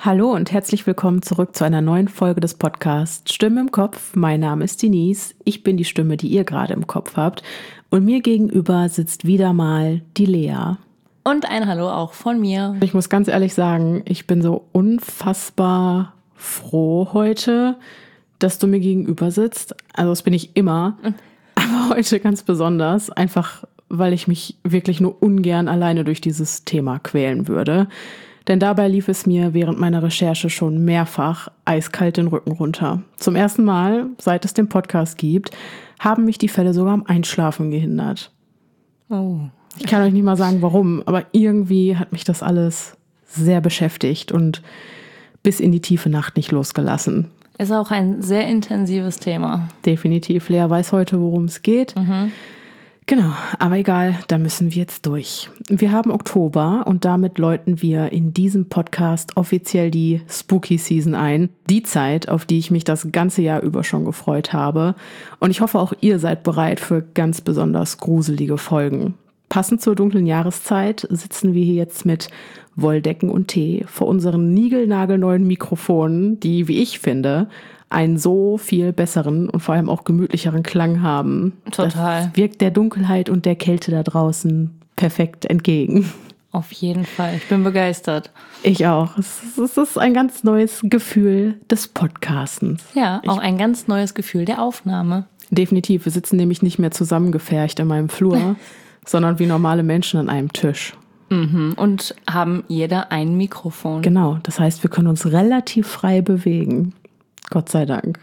Hallo und herzlich willkommen zurück zu einer neuen Folge des Podcasts Stimme im Kopf. Mein Name ist Denise, ich bin die Stimme, die ihr gerade im Kopf habt. Und mir gegenüber sitzt wieder mal die Lea. Und ein Hallo auch von mir. Ich muss ganz ehrlich sagen, ich bin so unfassbar froh heute, dass du mir gegenüber sitzt. Also das bin ich immer, aber heute ganz besonders, einfach weil ich mich wirklich nur ungern alleine durch dieses Thema quälen würde. Denn dabei lief es mir während meiner Recherche schon mehrfach eiskalt den Rücken runter. Zum ersten Mal, seit es den Podcast gibt, haben mich die Fälle sogar am Einschlafen gehindert. Oh. Ich kann euch nicht mal sagen, warum, aber irgendwie hat mich das alles sehr beschäftigt und bis in die tiefe Nacht nicht losgelassen. Ist auch ein sehr intensives Thema. Definitiv. Lea weiß heute, worum es geht. Genau, aber egal, da müssen wir jetzt durch. Wir haben Oktober und damit läuten wir in diesem Podcast offiziell die Spooky Season ein. Die Zeit, auf die ich mich das ganze Jahr über schon gefreut habe. Und ich hoffe, auch ihr seid bereit für ganz besonders gruselige Folgen. Passend zur dunklen Jahreszeit sitzen wir hier jetzt mit Wolldecken und Tee vor unseren niegelnagelneuen Mikrofonen, die, wie ich finde, einen so viel besseren und vor allem auch gemütlicheren Klang haben. Total. Das wirkt der Dunkelheit und der Kälte da draußen perfekt entgegen. Auf jeden Fall. Ich bin begeistert. Ich auch. Es ist ein ganz neues Gefühl des Podcastens. Ja, auch ein ganz neues Gefühl der Aufnahme. Definitiv. Wir sitzen nämlich nicht mehr zusammengefercht in meinem Flur, sondern wie normale Menschen an einem Tisch. Und haben jeder ein Mikrofon. Genau. Das heißt, wir können uns relativ frei bewegen. Gott sei Dank.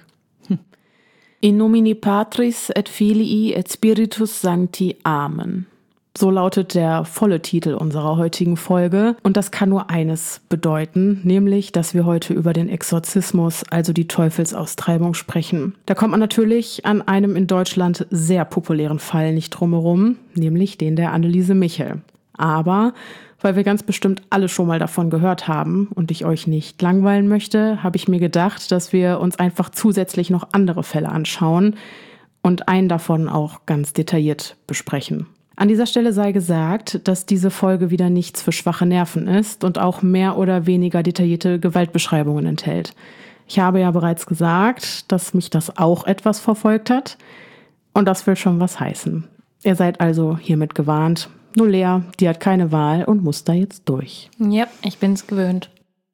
In nomine Patris et Filii et Spiritus Sancti. Amen. So lautet der volle Titel unserer heutigen Folge. Und das kann nur eines bedeuten, nämlich, dass wir heute über den Exorzismus, also die Teufelsaustreibung, sprechen. Da kommt man natürlich an einem in Deutschland sehr populären Fall nicht drumherum, nämlich den der Anneliese Michel. Aber weil wir ganz bestimmt alle schon mal davon gehört haben und ich euch nicht langweilen möchte, habe ich mir gedacht, dass wir uns einfach zusätzlich noch andere Fälle anschauen und einen davon auch ganz detailliert besprechen. An dieser Stelle sei gesagt, dass diese Folge wieder nichts für schwache Nerven ist und auch mehr oder weniger detaillierte Gewaltbeschreibungen enthält. Ich habe ja bereits gesagt, dass mich das auch etwas verfolgt hat und das will schon was heißen. Ihr seid also hiermit gewarnt. Nur Lea, die hat keine Wahl und muss da jetzt durch. Ja, ich bin's gewöhnt.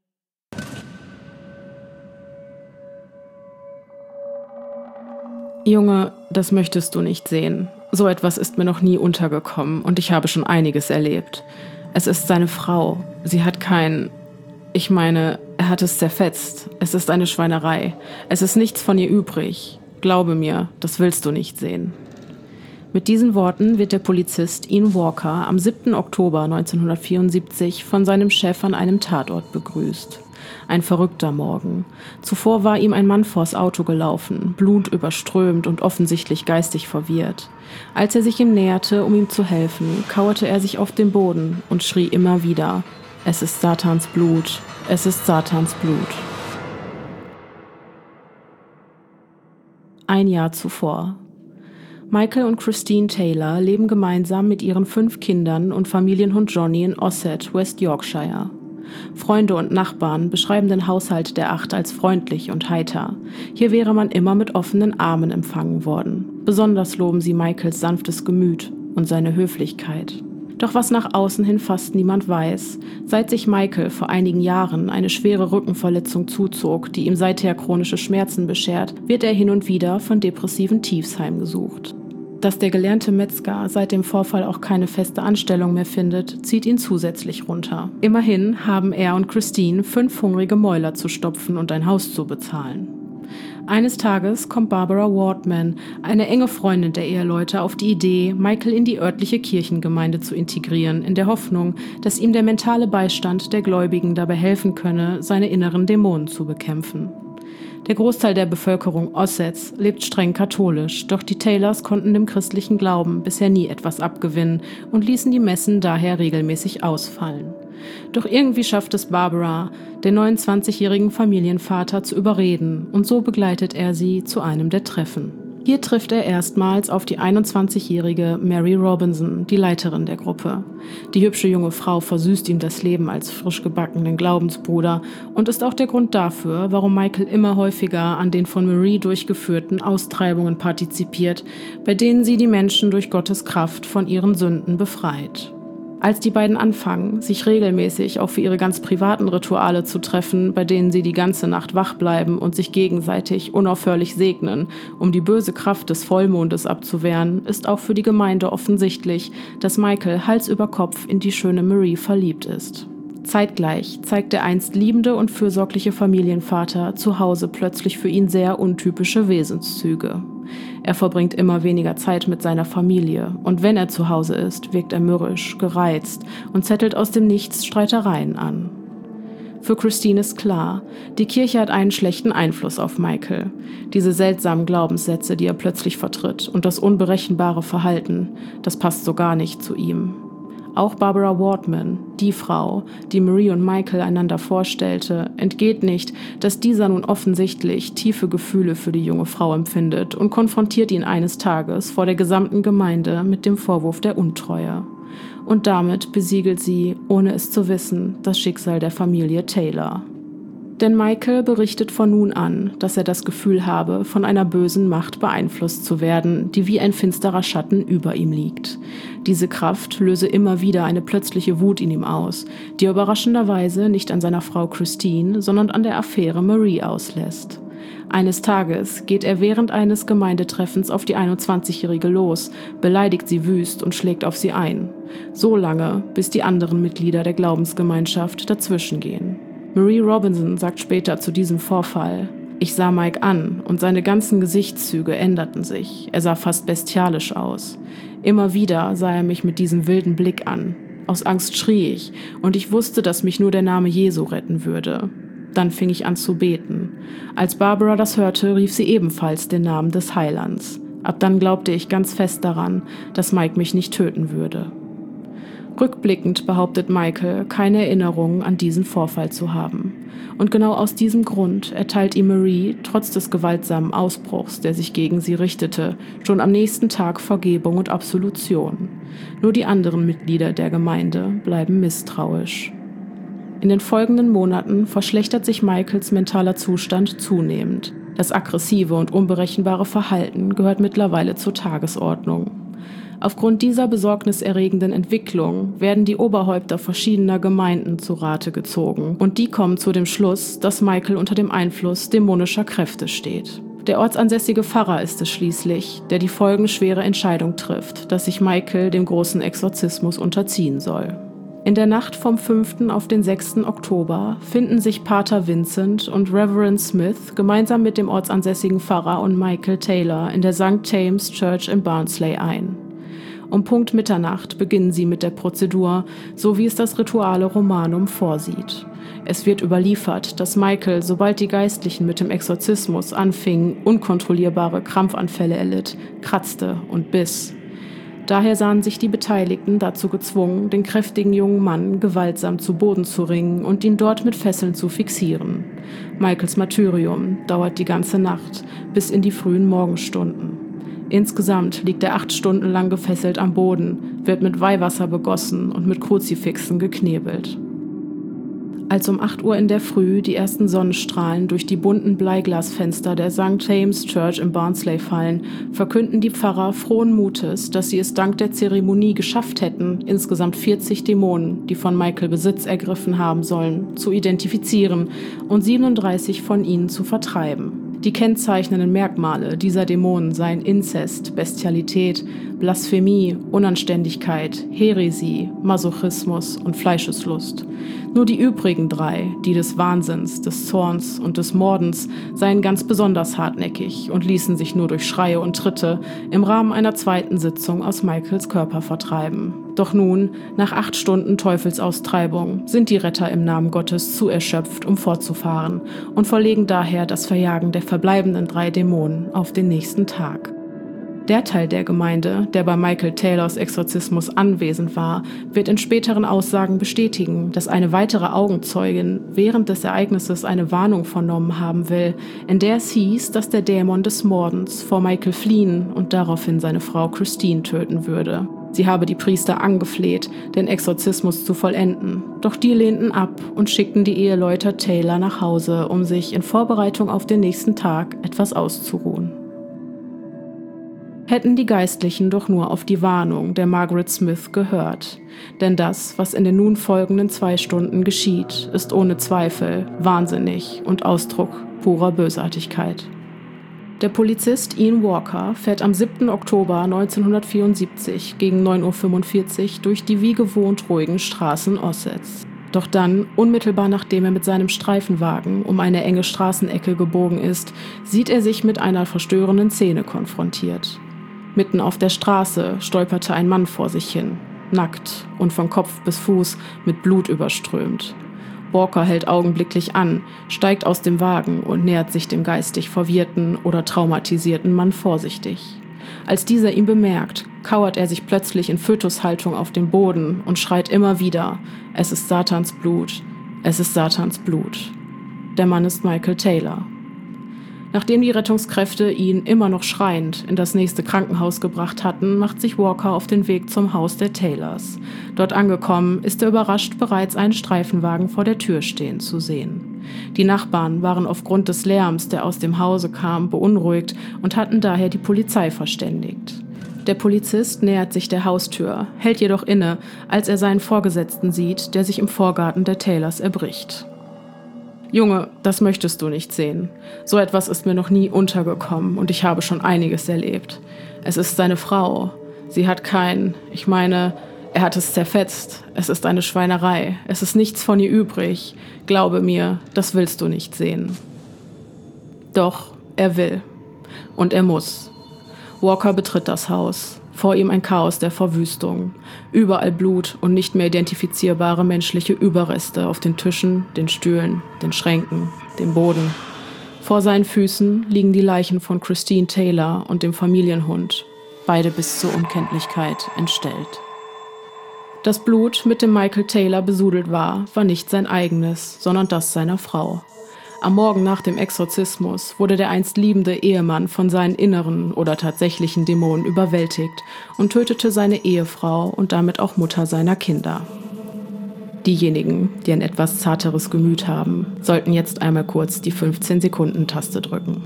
Junge, das möchtest du nicht sehen. So etwas ist mir noch nie untergekommen und ich habe schon einiges erlebt. Es ist seine Frau. Sie hat Ich meine, er hat es zerfetzt. Es ist eine Schweinerei. Es ist nichts von ihr übrig. Glaube mir, das willst du nicht sehen. Mit diesen Worten wird der Polizist Ian Walker am 7. Oktober 1974 von seinem Chef an einem Tatort begrüßt. Ein verrückter Morgen. Zuvor war ihm ein Mann vors Auto gelaufen, blutüberströmt und offensichtlich geistig verwirrt. Als er sich ihm näherte, um ihm zu helfen, kauerte er sich auf den Boden und schrie immer wieder: Es ist Satans Blut, es ist Satans Blut. Ein Jahr zuvor. Michael und Christine Taylor leben gemeinsam mit ihren 5 Kindern und Familienhund Johnny in Ossett, West Yorkshire. Freunde und Nachbarn beschreiben den Haushalt der 8 als freundlich und heiter. Hier wäre man immer mit offenen Armen empfangen worden. Besonders loben sie Michaels sanftes Gemüt und seine Höflichkeit. Doch was nach außen hin fast niemand weiß: Seit sich Michael vor einigen Jahren eine schwere Rückenverletzung zuzog, die ihm seither chronische Schmerzen beschert, wird er hin und wieder von depressiven Tiefs heimgesucht. Dass der gelernte Metzger seit dem Vorfall auch keine feste Anstellung mehr findet, zieht ihn zusätzlich runter. Immerhin haben er und Christine 5 hungrige Mäuler zu stopfen und ein Haus zu bezahlen. Eines Tages kommt Barbara Wardman, eine enge Freundin der Eheleute, auf die Idee, Michael in die örtliche Kirchengemeinde zu integrieren, in der Hoffnung, dass ihm der mentale Beistand der Gläubigen dabei helfen könne, seine inneren Dämonen zu bekämpfen. Der Großteil der Bevölkerung Ossets lebt streng katholisch, doch die Taylors konnten dem christlichen Glauben bisher nie etwas abgewinnen und ließen die Messen daher regelmäßig ausfallen. Doch irgendwie schafft es Barbara, den 29-jährigen Familienvater zu überreden, und so begleitet er sie zu einem der Treffen. Hier trifft er erstmals auf die 21-jährige Mary Robinson, die Leiterin der Gruppe. Die hübsche junge Frau versüßt ihm das Leben als frisch gebackenen Glaubensbruder und ist auch der Grund dafür, warum Michael immer häufiger an den von Marie durchgeführten Austreibungen partizipiert, bei denen sie die Menschen durch Gottes Kraft von ihren Sünden befreit. Als die beiden anfangen, sich regelmäßig auch für ihre ganz privaten Rituale zu treffen, bei denen sie die ganze Nacht wach bleiben und sich gegenseitig unaufhörlich segnen, um die böse Kraft des Vollmondes abzuwehren, ist auch für die Gemeinde offensichtlich, dass Michael Hals über Kopf in die schöne Marie verliebt ist. Zeitgleich zeigt der einst liebende und fürsorgliche Familienvater zu Hause plötzlich für ihn sehr untypische Wesenszüge. Er verbringt immer weniger Zeit mit seiner Familie und wenn er zu Hause ist, wirkt er mürrisch, gereizt und zettelt aus dem Nichts Streitereien an. Für Christine ist klar, die Kirche hat einen schlechten Einfluss auf Michael. Diese seltsamen Glaubenssätze, die er plötzlich vertritt und das unberechenbare Verhalten, das passt so gar nicht zu ihm. Auch Barbara Wortman, die Frau, die Marie und Michael einander vorstellte, entgeht nicht, dass dieser nun offensichtlich tiefe Gefühle für die junge Frau empfindet und konfrontiert ihn eines Tages vor der gesamten Gemeinde mit dem Vorwurf der Untreue. Und damit besiegelt sie, ohne es zu wissen, das Schicksal der Familie Taylor. Denn Michael berichtet von nun an, dass er das Gefühl habe, von einer bösen Macht beeinflusst zu werden, die wie ein finsterer Schatten über ihm liegt. Diese Kraft löse immer wieder eine plötzliche Wut in ihm aus, die er überraschenderweise nicht an seiner Frau Christine, sondern an der Affäre Marie auslässt. Eines Tages geht er während eines Gemeindetreffens auf die 21-Jährige los, beleidigt sie wüst und schlägt auf sie ein. So lange, bis die anderen Mitglieder der Glaubensgemeinschaft dazwischengehen. Marie Robinson sagt später zu diesem Vorfall: Ich sah Mike an und seine ganzen Gesichtszüge änderten sich. Er sah fast bestialisch aus. Immer wieder sah er mich mit diesem wilden Blick an. Aus Angst schrie ich und ich wusste, dass mich nur der Name Jesu retten würde. Dann fing ich an zu beten. Als Barbara das hörte, rief sie ebenfalls den Namen des Heilands. Ab dann glaubte ich ganz fest daran, dass Mike mich nicht töten würde. Rückblickend behauptet Michael, keine Erinnerungen an diesen Vorfall zu haben. Und genau aus diesem Grund erteilt ihm Marie, trotz des gewaltsamen Ausbruchs, der sich gegen sie richtete, schon am nächsten Tag Vergebung und Absolution. Nur die anderen Mitglieder der Gemeinde bleiben misstrauisch. In den folgenden Monaten verschlechtert sich Michaels mentaler Zustand zunehmend. Das aggressive und unberechenbare Verhalten gehört mittlerweile zur Tagesordnung. Aufgrund dieser besorgniserregenden Entwicklung werden die Oberhäupter verschiedener Gemeinden zu Rate gezogen und die kommen zu dem Schluss, dass Michael unter dem Einfluss dämonischer Kräfte steht. Der ortsansässige Pfarrer ist es schließlich, der die folgenschwere Entscheidung trifft, dass sich Michael dem großen Exorzismus unterziehen soll. In der Nacht vom 5. auf den 6. Oktober finden sich Pater Vincent und Reverend Smith gemeinsam mit dem ortsansässigen Pfarrer und Michael Taylor in der St. James Church in Barnsley ein. Um Punkt Mitternacht beginnen sie mit der Prozedur, so wie es das Rituale Romanum vorsieht. Es wird überliefert, dass Michael, sobald die Geistlichen mit dem Exorzismus anfingen, unkontrollierbare Krampfanfälle erlitt, kratzte und biss. Daher sahen sich die Beteiligten dazu gezwungen, den kräftigen jungen Mann gewaltsam zu Boden zu ringen und ihn dort mit Fesseln zu fixieren. Michaels Martyrium dauert die ganze Nacht, bis in die frühen Morgenstunden. Insgesamt liegt er 8 Stunden lang gefesselt am Boden, wird mit Weihwasser begossen und mit Kruzifixen geknebelt. Als um 8 Uhr in der Früh die ersten Sonnenstrahlen durch die bunten Bleiglasfenster der St. James Church in Barnsley fallen, verkünden die Pfarrer frohen Mutes, dass sie es dank der Zeremonie geschafft hätten, insgesamt 40 Dämonen, die von Michael Besitz ergriffen haben sollen, zu identifizieren und 37 von ihnen zu vertreiben. Die kennzeichnenden Merkmale dieser Dämonen seien Inzest, Bestialität, Blasphemie, Unanständigkeit, Häresie, Masochismus und Fleischeslust. Nur die übrigen 3, die des Wahnsinns, des Zorns und des Mordens, seien ganz besonders hartnäckig und ließen sich nur durch Schreie und Tritte im Rahmen einer zweiten Sitzung aus Michaels Körper vertreiben. Doch nun, nach 8 Stunden Teufelsaustreibung, sind die Retter im Namen Gottes zu erschöpft, um fortzufahren und verlegen daher das Verjagen der verbleibenden 3 Dämonen auf den nächsten Tag. Der Teil der Gemeinde, der bei Michael Taylors Exorzismus anwesend war, wird in späteren Aussagen bestätigen, dass eine weitere Augenzeugin während des Ereignisses eine Warnung vernommen haben will, in der es hieß, dass der Dämon des Mordens vor Michael fliehen und daraufhin seine Frau Christine töten würde. Sie habe die Priester angefleht, den Exorzismus zu vollenden. Doch die lehnten ab und schickten die Eheleute Taylor nach Hause, um sich in Vorbereitung auf den nächsten Tag etwas auszuruhen. Hätten die Geistlichen doch nur auf die Warnung der Margaret Smith gehört. Denn das, was in den nun folgenden 2 Stunden geschieht, ist ohne Zweifel wahnsinnig und Ausdruck purer Bösartigkeit. Der Polizist Ian Walker fährt am 7. Oktober 1974 gegen 9:45 Uhr durch die wie gewohnt ruhigen Straßen Ossets. Doch dann, unmittelbar nachdem er mit seinem Streifenwagen um eine enge Straßenecke gebogen ist, sieht er sich mit einer verstörenden Szene konfrontiert. Mitten auf der Straße stolperte ein Mann vor sich hin, nackt und von Kopf bis Fuß mit Blut überströmt. Walker hält augenblicklich an, steigt aus dem Wagen und nähert sich dem geistig verwirrten oder traumatisierten Mann vorsichtig. Als dieser ihn bemerkt, kauert er sich plötzlich in Fötushaltung auf den Boden und schreit immer wieder: „Es ist Satans Blut, es ist Satans Blut." Der Mann ist Michael Taylor. Nachdem die Rettungskräfte ihn immer noch schreiend in das nächste Krankenhaus gebracht hatten, macht sich Walker auf den Weg zum Haus der Taylors. Dort angekommen, ist er überrascht, bereits einen Streifenwagen vor der Tür stehen zu sehen. Die Nachbarn waren aufgrund des Lärms, der aus dem Hause kam, beunruhigt und hatten daher die Polizei verständigt. Der Polizist nähert sich der Haustür, hält jedoch inne, als er seinen Vorgesetzten sieht, der sich im Vorgarten der Taylors erbricht. »Junge, das möchtest du nicht sehen. So etwas ist mir noch nie untergekommen und ich habe schon einiges erlebt. Es ist seine Frau. Sie hat er hat es zerfetzt. Es ist eine Schweinerei. Es ist nichts von ihr übrig. Glaube mir, das willst du nicht sehen.« Doch, er will. Und er muss. Walker betritt das Haus. Vor ihm ein Chaos der Verwüstung. Überall Blut und nicht mehr identifizierbare menschliche Überreste auf den Tischen, den Stühlen, den Schränken, dem Boden. Vor seinen Füßen liegen die Leichen von Christine Taylor und dem Familienhund, beide bis zur Unkenntlichkeit entstellt. Das Blut, mit dem Michael Taylor besudelt war nicht sein eigenes, sondern das seiner Frau. Am Morgen nach dem Exorzismus wurde der einst liebende Ehemann von seinen inneren oder tatsächlichen Dämonen überwältigt und tötete seine Ehefrau und damit auch Mutter seiner Kinder. Diejenigen, die ein etwas zarteres Gemüt haben, sollten jetzt einmal kurz die 15-Sekunden-Taste drücken.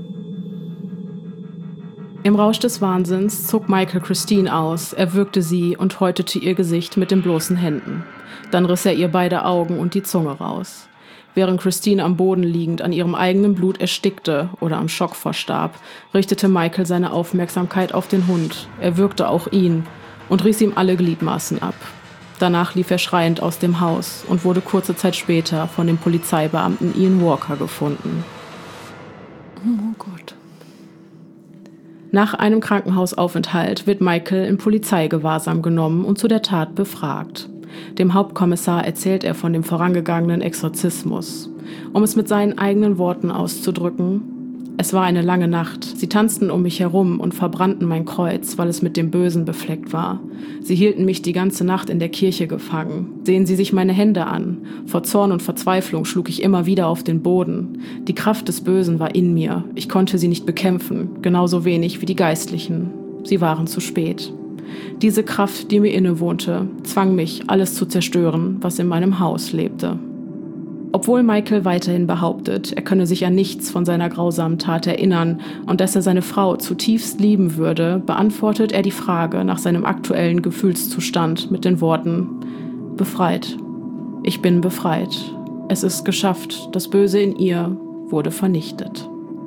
Im Rausch des Wahnsinns zog Michael Christine aus, erwürgte sie und häutete ihr Gesicht mit den bloßen Händen. Dann riss er ihr beide Augen und die Zunge raus. Während Christine am Boden liegend an ihrem eigenen Blut erstickte oder am Schock verstarb, richtete Michael seine Aufmerksamkeit auf den Hund. Er würgte auch ihn und riss ihm alle Gliedmaßen ab. Danach lief er schreiend aus dem Haus und wurde kurze Zeit später von dem Polizeibeamten Ian Walker gefunden. Oh Gott. Nach einem Krankenhausaufenthalt wird Michael in Polizeigewahrsam genommen und zu der Tat befragt. Dem Hauptkommissar erzählt er von dem vorangegangenen Exorzismus. Um es mit seinen eigenen Worten auszudrücken: „Es war eine lange Nacht. Sie tanzten um mich herum und verbrannten mein Kreuz, weil es mit dem Bösen befleckt war. Sie hielten mich die ganze Nacht in der Kirche gefangen. Sehen Sie sich meine Hände an. Vor Zorn und Verzweiflung schlug ich immer wieder auf den Boden. Die Kraft des Bösen war in mir. Ich konnte sie nicht bekämpfen, genauso wenig wie die Geistlichen. Sie waren zu spät. Diese Kraft, die mir innewohnte, zwang mich, alles zu zerstören, was in meinem Haus lebte." Obwohl Michael weiterhin behauptet, er könne sich an nichts von seiner grausamen Tat erinnern und dass er seine Frau zutiefst lieben würde, beantwortet er die Frage nach seinem aktuellen Gefühlszustand mit den Worten: "Befreit. Ich bin befreit. Es ist geschafft. Das Böse in ihr wurde vernichtet."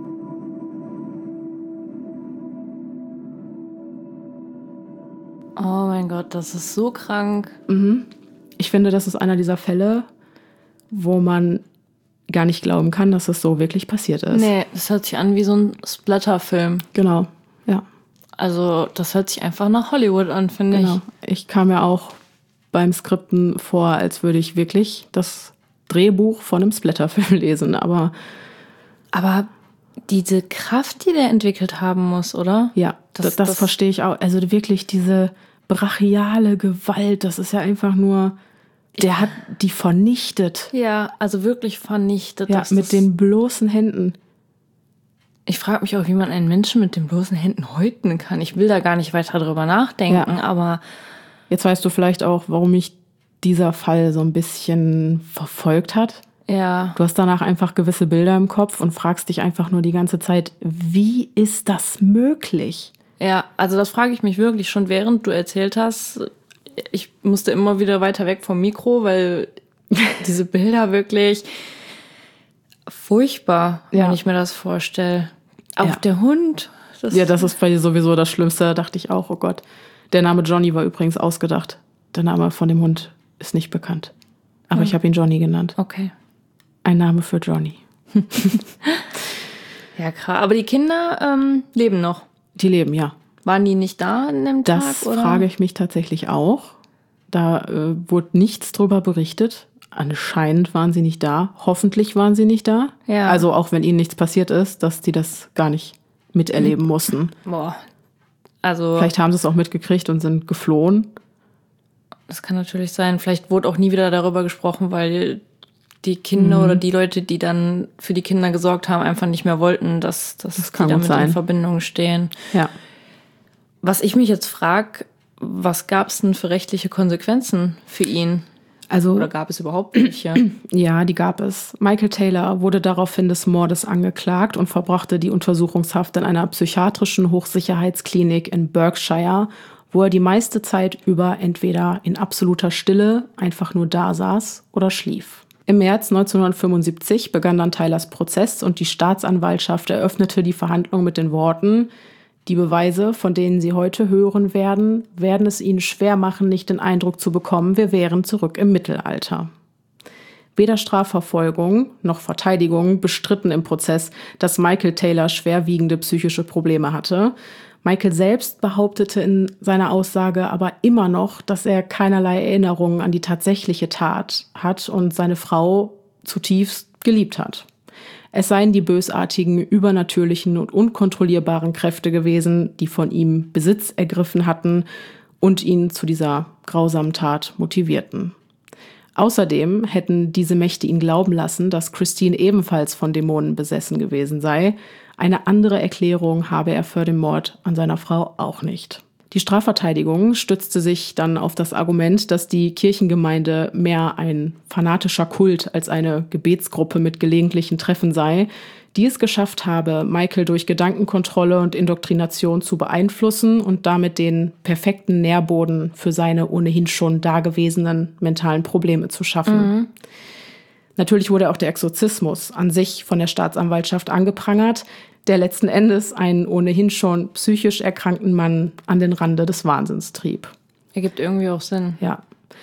Oh mein Gott, das ist so krank. Ich finde, das ist einer dieser Fälle, wo man gar nicht glauben kann, dass es so wirklich passiert ist. Nee, das hört sich an wie so ein Splatter-Film. Genau, ja. Also das hört sich einfach nach Hollywood an, finde Genau. Ich kam mir auch beim Skripten vor, als würde ich wirklich das Drehbuch von einem Splatterfilm lesen. Aber diese Kraft, die der entwickelt haben muss, oder? Ja, das verstehe ich auch. Also wirklich diese brachiale Gewalt, das ist ja einfach nur, der hat die vernichtet. Ja, also wirklich vernichtet. Ja, mit den bloßen Händen. Ich frage mich auch, wie man einen Menschen mit den bloßen Händen häuten kann. Ich will da gar nicht weiter drüber nachdenken, aber... Jetzt weißt du vielleicht auch, warum mich dieser Fall so ein bisschen verfolgt hat. Ja. Du hast danach einfach gewisse Bilder im Kopf und fragst dich einfach nur die ganze Zeit, wie ist das möglich? Ja, also das frage ich mich wirklich schon, während du erzählt hast. Ich musste immer wieder weiter weg vom Mikro, weil diese Bilder wirklich furchtbar, wenn ich mir das vorstelle. Auch der Hund. Das ist bei dir sowieso das Schlimmste. Da dachte ich auch, oh Gott. Der Name Johnny war übrigens ausgedacht. Der Name von dem Hund ist nicht bekannt. Aber ich habe ihn Johnny genannt. Okay. Ein Name für Johnny. Ja, krass. Aber die Kinder leben noch. Die leben, ja. Waren die nicht da an dem Tag? Das frage ich mich tatsächlich auch. Da wurde nichts drüber berichtet. Anscheinend waren sie nicht da. Hoffentlich waren sie nicht da. Ja. Also auch wenn ihnen nichts passiert ist, dass die das gar nicht miterleben mussten. Boah. Also vielleicht haben sie es auch mitgekriegt und sind geflohen. Das kann natürlich sein. Vielleicht wurde auch nie wieder darüber gesprochen, weil die Kinder oder die Leute, die dann für die Kinder gesorgt haben, einfach nicht mehr wollten, dass die damit in Verbindung stehen. Ja. Was ich mich jetzt frage, was gab es denn für rechtliche Konsequenzen für ihn? Oder gab es überhaupt welche? Ja, die gab es. Michael Taylor wurde daraufhin des Mordes angeklagt und verbrachte die Untersuchungshaft in einer psychiatrischen Hochsicherheitsklinik in Berkshire, wo er die meiste Zeit über entweder in absoluter Stille einfach nur da saß oder schlief. Im März 1975 begann dann Taylors Prozess und die Staatsanwaltschaft eröffnete die Verhandlung mit den Worten: Die Beweise, von denen Sie heute hören werden, werden es Ihnen schwer machen, nicht den Eindruck zu bekommen, wir wären zurück im Mittelalter. Weder Strafverfolgung noch Verteidigung bestritten im Prozess, dass Michael Taylor schwerwiegende psychische Probleme hatte. Michael selbst behauptete in seiner Aussage aber immer noch, dass er keinerlei Erinnerungen an die tatsächliche Tat hat und seine Frau zutiefst geliebt hat. Es seien die bösartigen, übernatürlichen und unkontrollierbaren Kräfte gewesen, die von ihm Besitz ergriffen hatten und ihn zu dieser grausamen Tat motivierten. Außerdem hätten diese Mächte ihn glauben lassen, dass Christine ebenfalls von Dämonen besessen gewesen sei. Eine andere Erklärung habe er für den Mord an seiner Frau auch nicht. Die Strafverteidigung stützte sich dann auf das Argument, dass die Kirchengemeinde mehr ein fanatischer Kult als eine Gebetsgruppe mit gelegentlichen Treffen sei, die es geschafft habe, Michael durch Gedankenkontrolle und Indoktrination zu beeinflussen und damit den perfekten Nährboden für seine ohnehin schon dagewesenen mentalen Probleme zu schaffen. Natürlich wurde auch der Exorzismus an sich von der Staatsanwaltschaft angeprangert, der letzten Endes einen ohnehin schon psychisch erkrankten Mann an den Rande des Wahnsinns trieb. Ergibt irgendwie auch Sinn. Ja.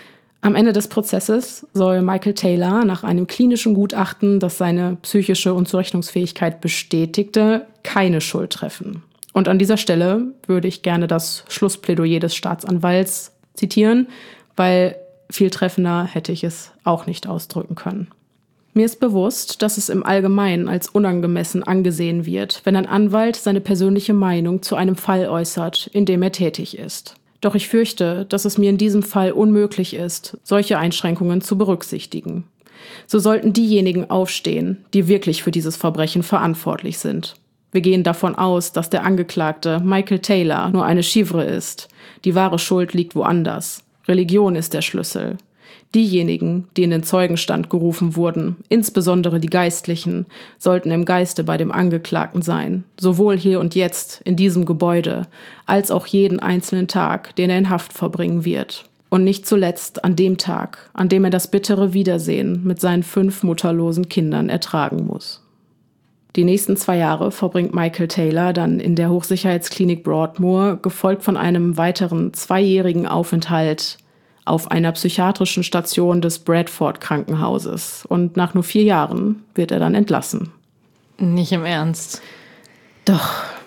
Am Ende des Prozesses soll Michael Taylor nach einem klinischen Gutachten, das seine psychische Unzurechnungsfähigkeit bestätigte, keine Schuld treffen. Und an dieser Stelle würde ich gerne das Schlussplädoyer des Staatsanwalts zitieren, weil viel treffender hätte ich es auch nicht ausdrücken können. Mir ist bewusst, dass es im Allgemeinen als unangemessen angesehen wird, wenn ein Anwalt seine persönliche Meinung zu einem Fall äußert, in dem er tätig ist. Doch ich fürchte, dass es mir in diesem Fall unmöglich ist, solche Einschränkungen zu berücksichtigen. So sollten diejenigen aufstehen, die wirklich für dieses Verbrechen verantwortlich sind. Wir gehen davon aus, dass der Angeklagte Michael Taylor nur eine Chiffre ist. Die wahre Schuld liegt woanders. Religion ist der Schlüssel. Diejenigen, die in den Zeugenstand gerufen wurden, insbesondere die Geistlichen, sollten im Geiste bei dem Angeklagten sein, sowohl hier und jetzt in diesem Gebäude, als auch jeden einzelnen Tag, den er in Haft verbringen wird. Und nicht zuletzt an dem Tag, an dem er das bittere Wiedersehen mit seinen 5 mutterlosen Kindern ertragen muss. Die nächsten 2 Jahre verbringt Michael Taylor dann in der Hochsicherheitsklinik Broadmoor, gefolgt von einem weiteren 2-jährigen Aufenthalt auf einer psychiatrischen Station des Bradford-Krankenhauses. Und nach nur 4 Jahren wird er dann entlassen. Nicht im Ernst. Doch.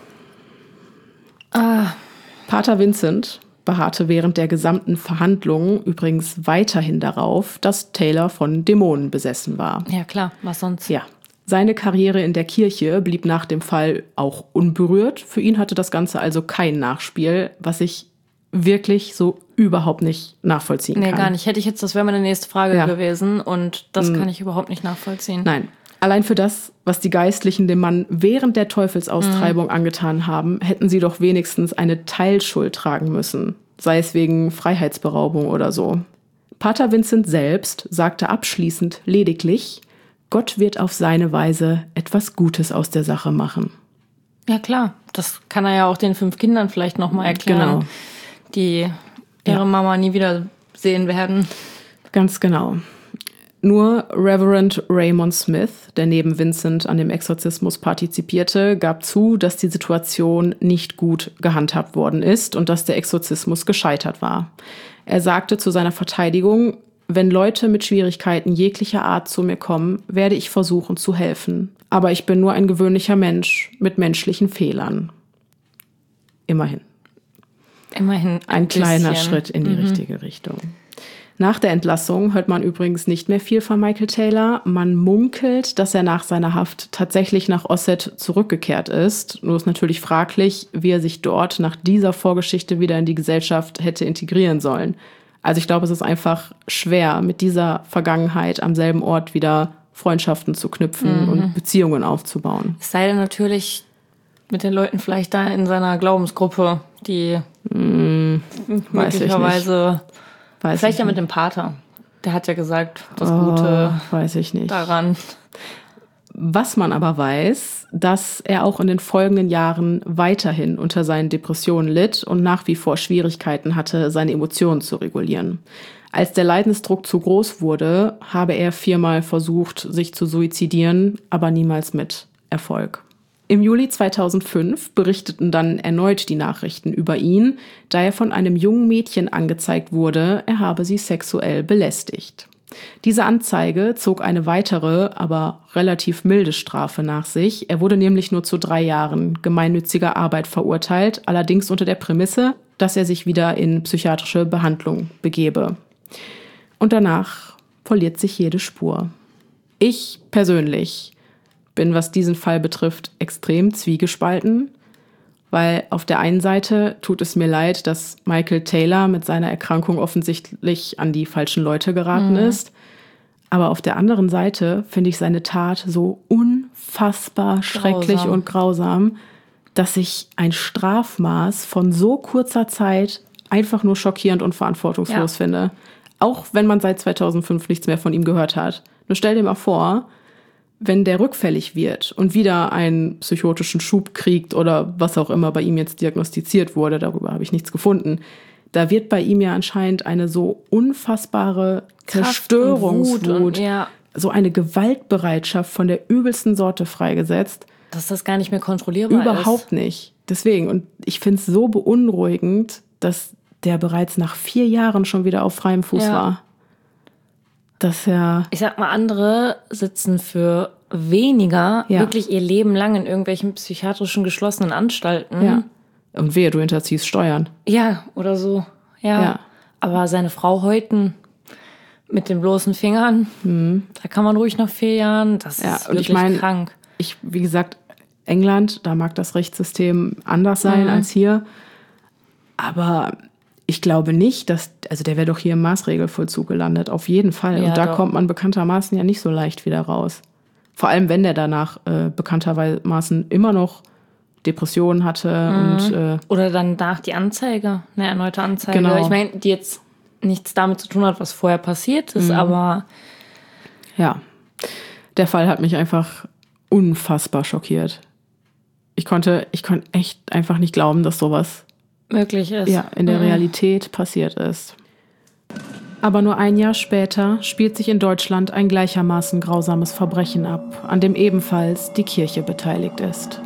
Pater Vincent beharrte während der gesamten Verhandlung übrigens weiterhin darauf, dass Taylor von Dämonen besessen war. Ja klar, was sonst? Ja. Seine Karriere in der Kirche blieb nach dem Fall auch unberührt. Für ihn hatte das Ganze also kein Nachspiel, was ich wirklich so überhaupt nicht nachvollziehen kann. Nee, gar nicht. Das wäre meine nächste Frage gewesen und das kann ich überhaupt nicht nachvollziehen. Nein. Allein für das, was die Geistlichen dem Mann während der Teufelsaustreibung angetan haben, hätten sie doch wenigstens eine Teilschuld tragen müssen. Sei es wegen Freiheitsberaubung oder so. Pater Vincent selbst sagte abschließend lediglich, Gott wird auf seine Weise etwas Gutes aus der Sache machen. Ja klar, das kann er ja auch den 5 Kindern vielleicht nochmal erklären, die ihre Mama nie wieder sehen werden. Ganz genau. Nur Reverend Raymond Smith, der neben Vincent an dem Exorzismus partizipierte, gab zu, dass die Situation nicht gut gehandhabt worden ist und dass der Exorzismus gescheitert war. Er sagte zu seiner Verteidigung, wenn Leute mit Schwierigkeiten jeglicher Art zu mir kommen, werde ich versuchen zu helfen. Aber ich bin nur ein gewöhnlicher Mensch mit menschlichen Fehlern. Immerhin. Immerhin ein kleiner Schritt in die richtige Richtung. Nach der Entlassung hört man übrigens nicht mehr viel von Michael Taylor. Man munkelt, dass er nach seiner Haft tatsächlich nach Ossett zurückgekehrt ist. Nur ist natürlich fraglich, wie er sich dort nach dieser Vorgeschichte wieder in die Gesellschaft hätte integrieren sollen. Also ich glaube, es ist einfach schwer, mit dieser Vergangenheit am selben Ort wieder Freundschaften zu knüpfen und Beziehungen aufzubauen. Es sei denn natürlich mit den Leuten vielleicht da in seiner Glaubensgruppe, die möglicherweise... Vielleicht ja mit dem Pater. Der hat ja gesagt, das Gute weiß ich nicht daran. Was man aber weiß, dass er auch in den folgenden Jahren weiterhin unter seinen Depressionen litt und nach wie vor Schwierigkeiten hatte, seine Emotionen zu regulieren. Als der Leidensdruck zu groß wurde, habe er 4-mal versucht, sich zu suizidieren, aber niemals mit Erfolg. Im Juli 2005 berichteten dann erneut die Nachrichten über ihn, da er von einem jungen Mädchen angezeigt wurde, er habe sie sexuell belästigt. Diese Anzeige zog eine weitere, aber relativ milde Strafe nach sich. Er wurde nämlich nur zu 3 Jahren gemeinnütziger Arbeit verurteilt, allerdings unter der Prämisse, dass er sich wieder in psychiatrische Behandlung begebe. Und danach verliert sich jede Spur. Ich persönlich bin, was diesen Fall betrifft, extrem zwiegespalten, weil auf der einen Seite tut es mir leid, dass Michael Taylor mit seiner Erkrankung offensichtlich an die falschen Leute geraten ist. Aber auf der anderen Seite finde ich seine Tat so unfassbar schrecklich und grausam, dass ich ein Strafmaß von so kurzer Zeit einfach nur schockierend und verantwortungslos finde. Auch wenn man seit 2005 nichts mehr von ihm gehört hat. Nur stell dir mal vor, wenn der rückfällig wird und wieder einen psychotischen Schub kriegt oder was auch immer bei ihm jetzt diagnostiziert wurde, darüber habe ich nichts gefunden, da wird bei ihm ja anscheinend eine so unfassbare Zerstörungswut, so eine Gewaltbereitschaft von der übelsten Sorte freigesetzt. Dass das gar nicht mehr kontrollierbar ist. Überhaupt nicht. Deswegen, und ich finde es so beunruhigend, dass der bereits nach 4 Jahren schon wieder auf freiem Fuß war. Ich sag mal, andere sitzen für weniger wirklich ihr Leben lang in irgendwelchen psychiatrischen geschlossenen Anstalten. Ja. Und wehe, du hinterziehst Steuern. Ja, oder so. Ja. Aber seine Frau häuten mit den bloßen Fingern, da kann man ruhig nach 4 Jahren, das ist wirklich krank. Wie gesagt, England, da mag das Rechtssystem anders sein als hier. Aber ich glaube nicht, also der wäre doch hier im Maßregelvollzug gelandet, auf jeden Fall. Ja, und da kommt man bekanntermaßen ja nicht so leicht wieder raus. Vor allem, wenn der danach bekanntermaßen immer noch Depressionen hatte. Und oder dann nach die Anzeige, eine erneute Anzeige. Genau. Ich meine, die jetzt nichts damit zu tun hat, was vorher passiert ist, aber... Ja, der Fall hat mich einfach unfassbar schockiert. Ich konnte echt einfach nicht glauben, dass sowas möglich ist. Ja, in der Realität passiert ist. Aber nur ein Jahr später spielt sich in Deutschland ein gleichermaßen grausames Verbrechen ab, an dem ebenfalls die Kirche beteiligt ist.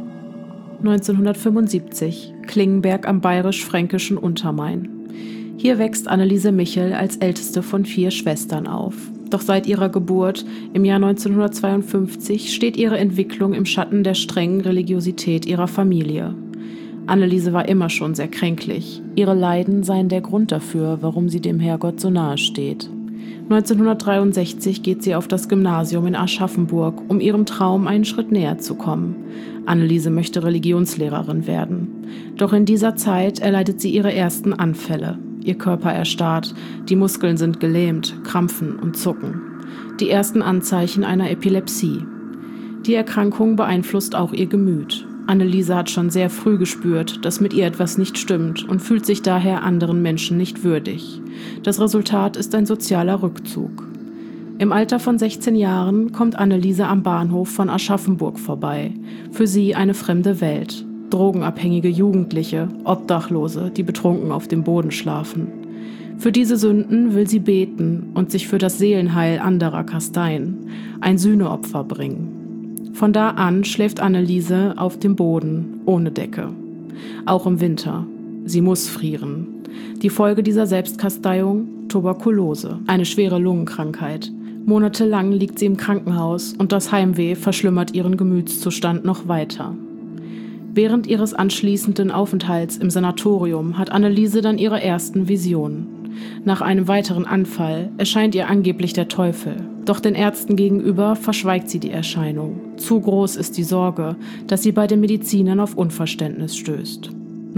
1975, Klingenberg am bayerisch-fränkischen Untermain. Hier wächst Anneliese Michel als älteste von 4 Schwestern auf. Doch seit ihrer Geburt im Jahr 1952 steht ihre Entwicklung im Schatten der strengen Religiosität ihrer Familie. Anneliese war immer schon sehr kränklich. Ihre Leiden seien der Grund dafür, warum sie dem Herrgott so nahe steht. 1963 geht sie auf das Gymnasium in Aschaffenburg, um ihrem Traum einen Schritt näher zu kommen. Anneliese möchte Religionslehrerin werden. Doch in dieser Zeit erleidet sie ihre ersten Anfälle. Ihr Körper erstarrt, die Muskeln sind gelähmt, krampfen und zucken. Die ersten Anzeichen einer Epilepsie. Die Erkrankung beeinflusst auch ihr Gemüt. Anneliese hat schon sehr früh gespürt, dass mit ihr etwas nicht stimmt und fühlt sich daher anderen Menschen nicht würdig. Das Resultat ist ein sozialer Rückzug. Im Alter von 16 Jahren kommt Anneliese am Bahnhof von Aschaffenburg vorbei. Für sie eine fremde Welt. Drogenabhängige Jugendliche, Obdachlose, die betrunken auf dem Boden schlafen. Für diese Sünden will sie beten und sich für das Seelenheil anderer kasteien, ein Sühneopfer bringen. Von da an schläft Anneliese auf dem Boden, ohne Decke. Auch im Winter. Sie muss frieren. Die Folge dieser Selbstkasteiung? Tuberkulose, eine schwere Lungenkrankheit. Monatelang liegt sie im Krankenhaus und das Heimweh verschlimmert ihren Gemütszustand noch weiter. Während ihres anschließenden Aufenthalts im Sanatorium hat Anneliese dann ihre ersten Visionen. Nach einem weiteren Anfall erscheint ihr angeblich der Teufel. Doch den Ärzten gegenüber verschweigt sie die Erscheinung. Zu groß ist die Sorge, dass sie bei den Medizinern auf Unverständnis stößt.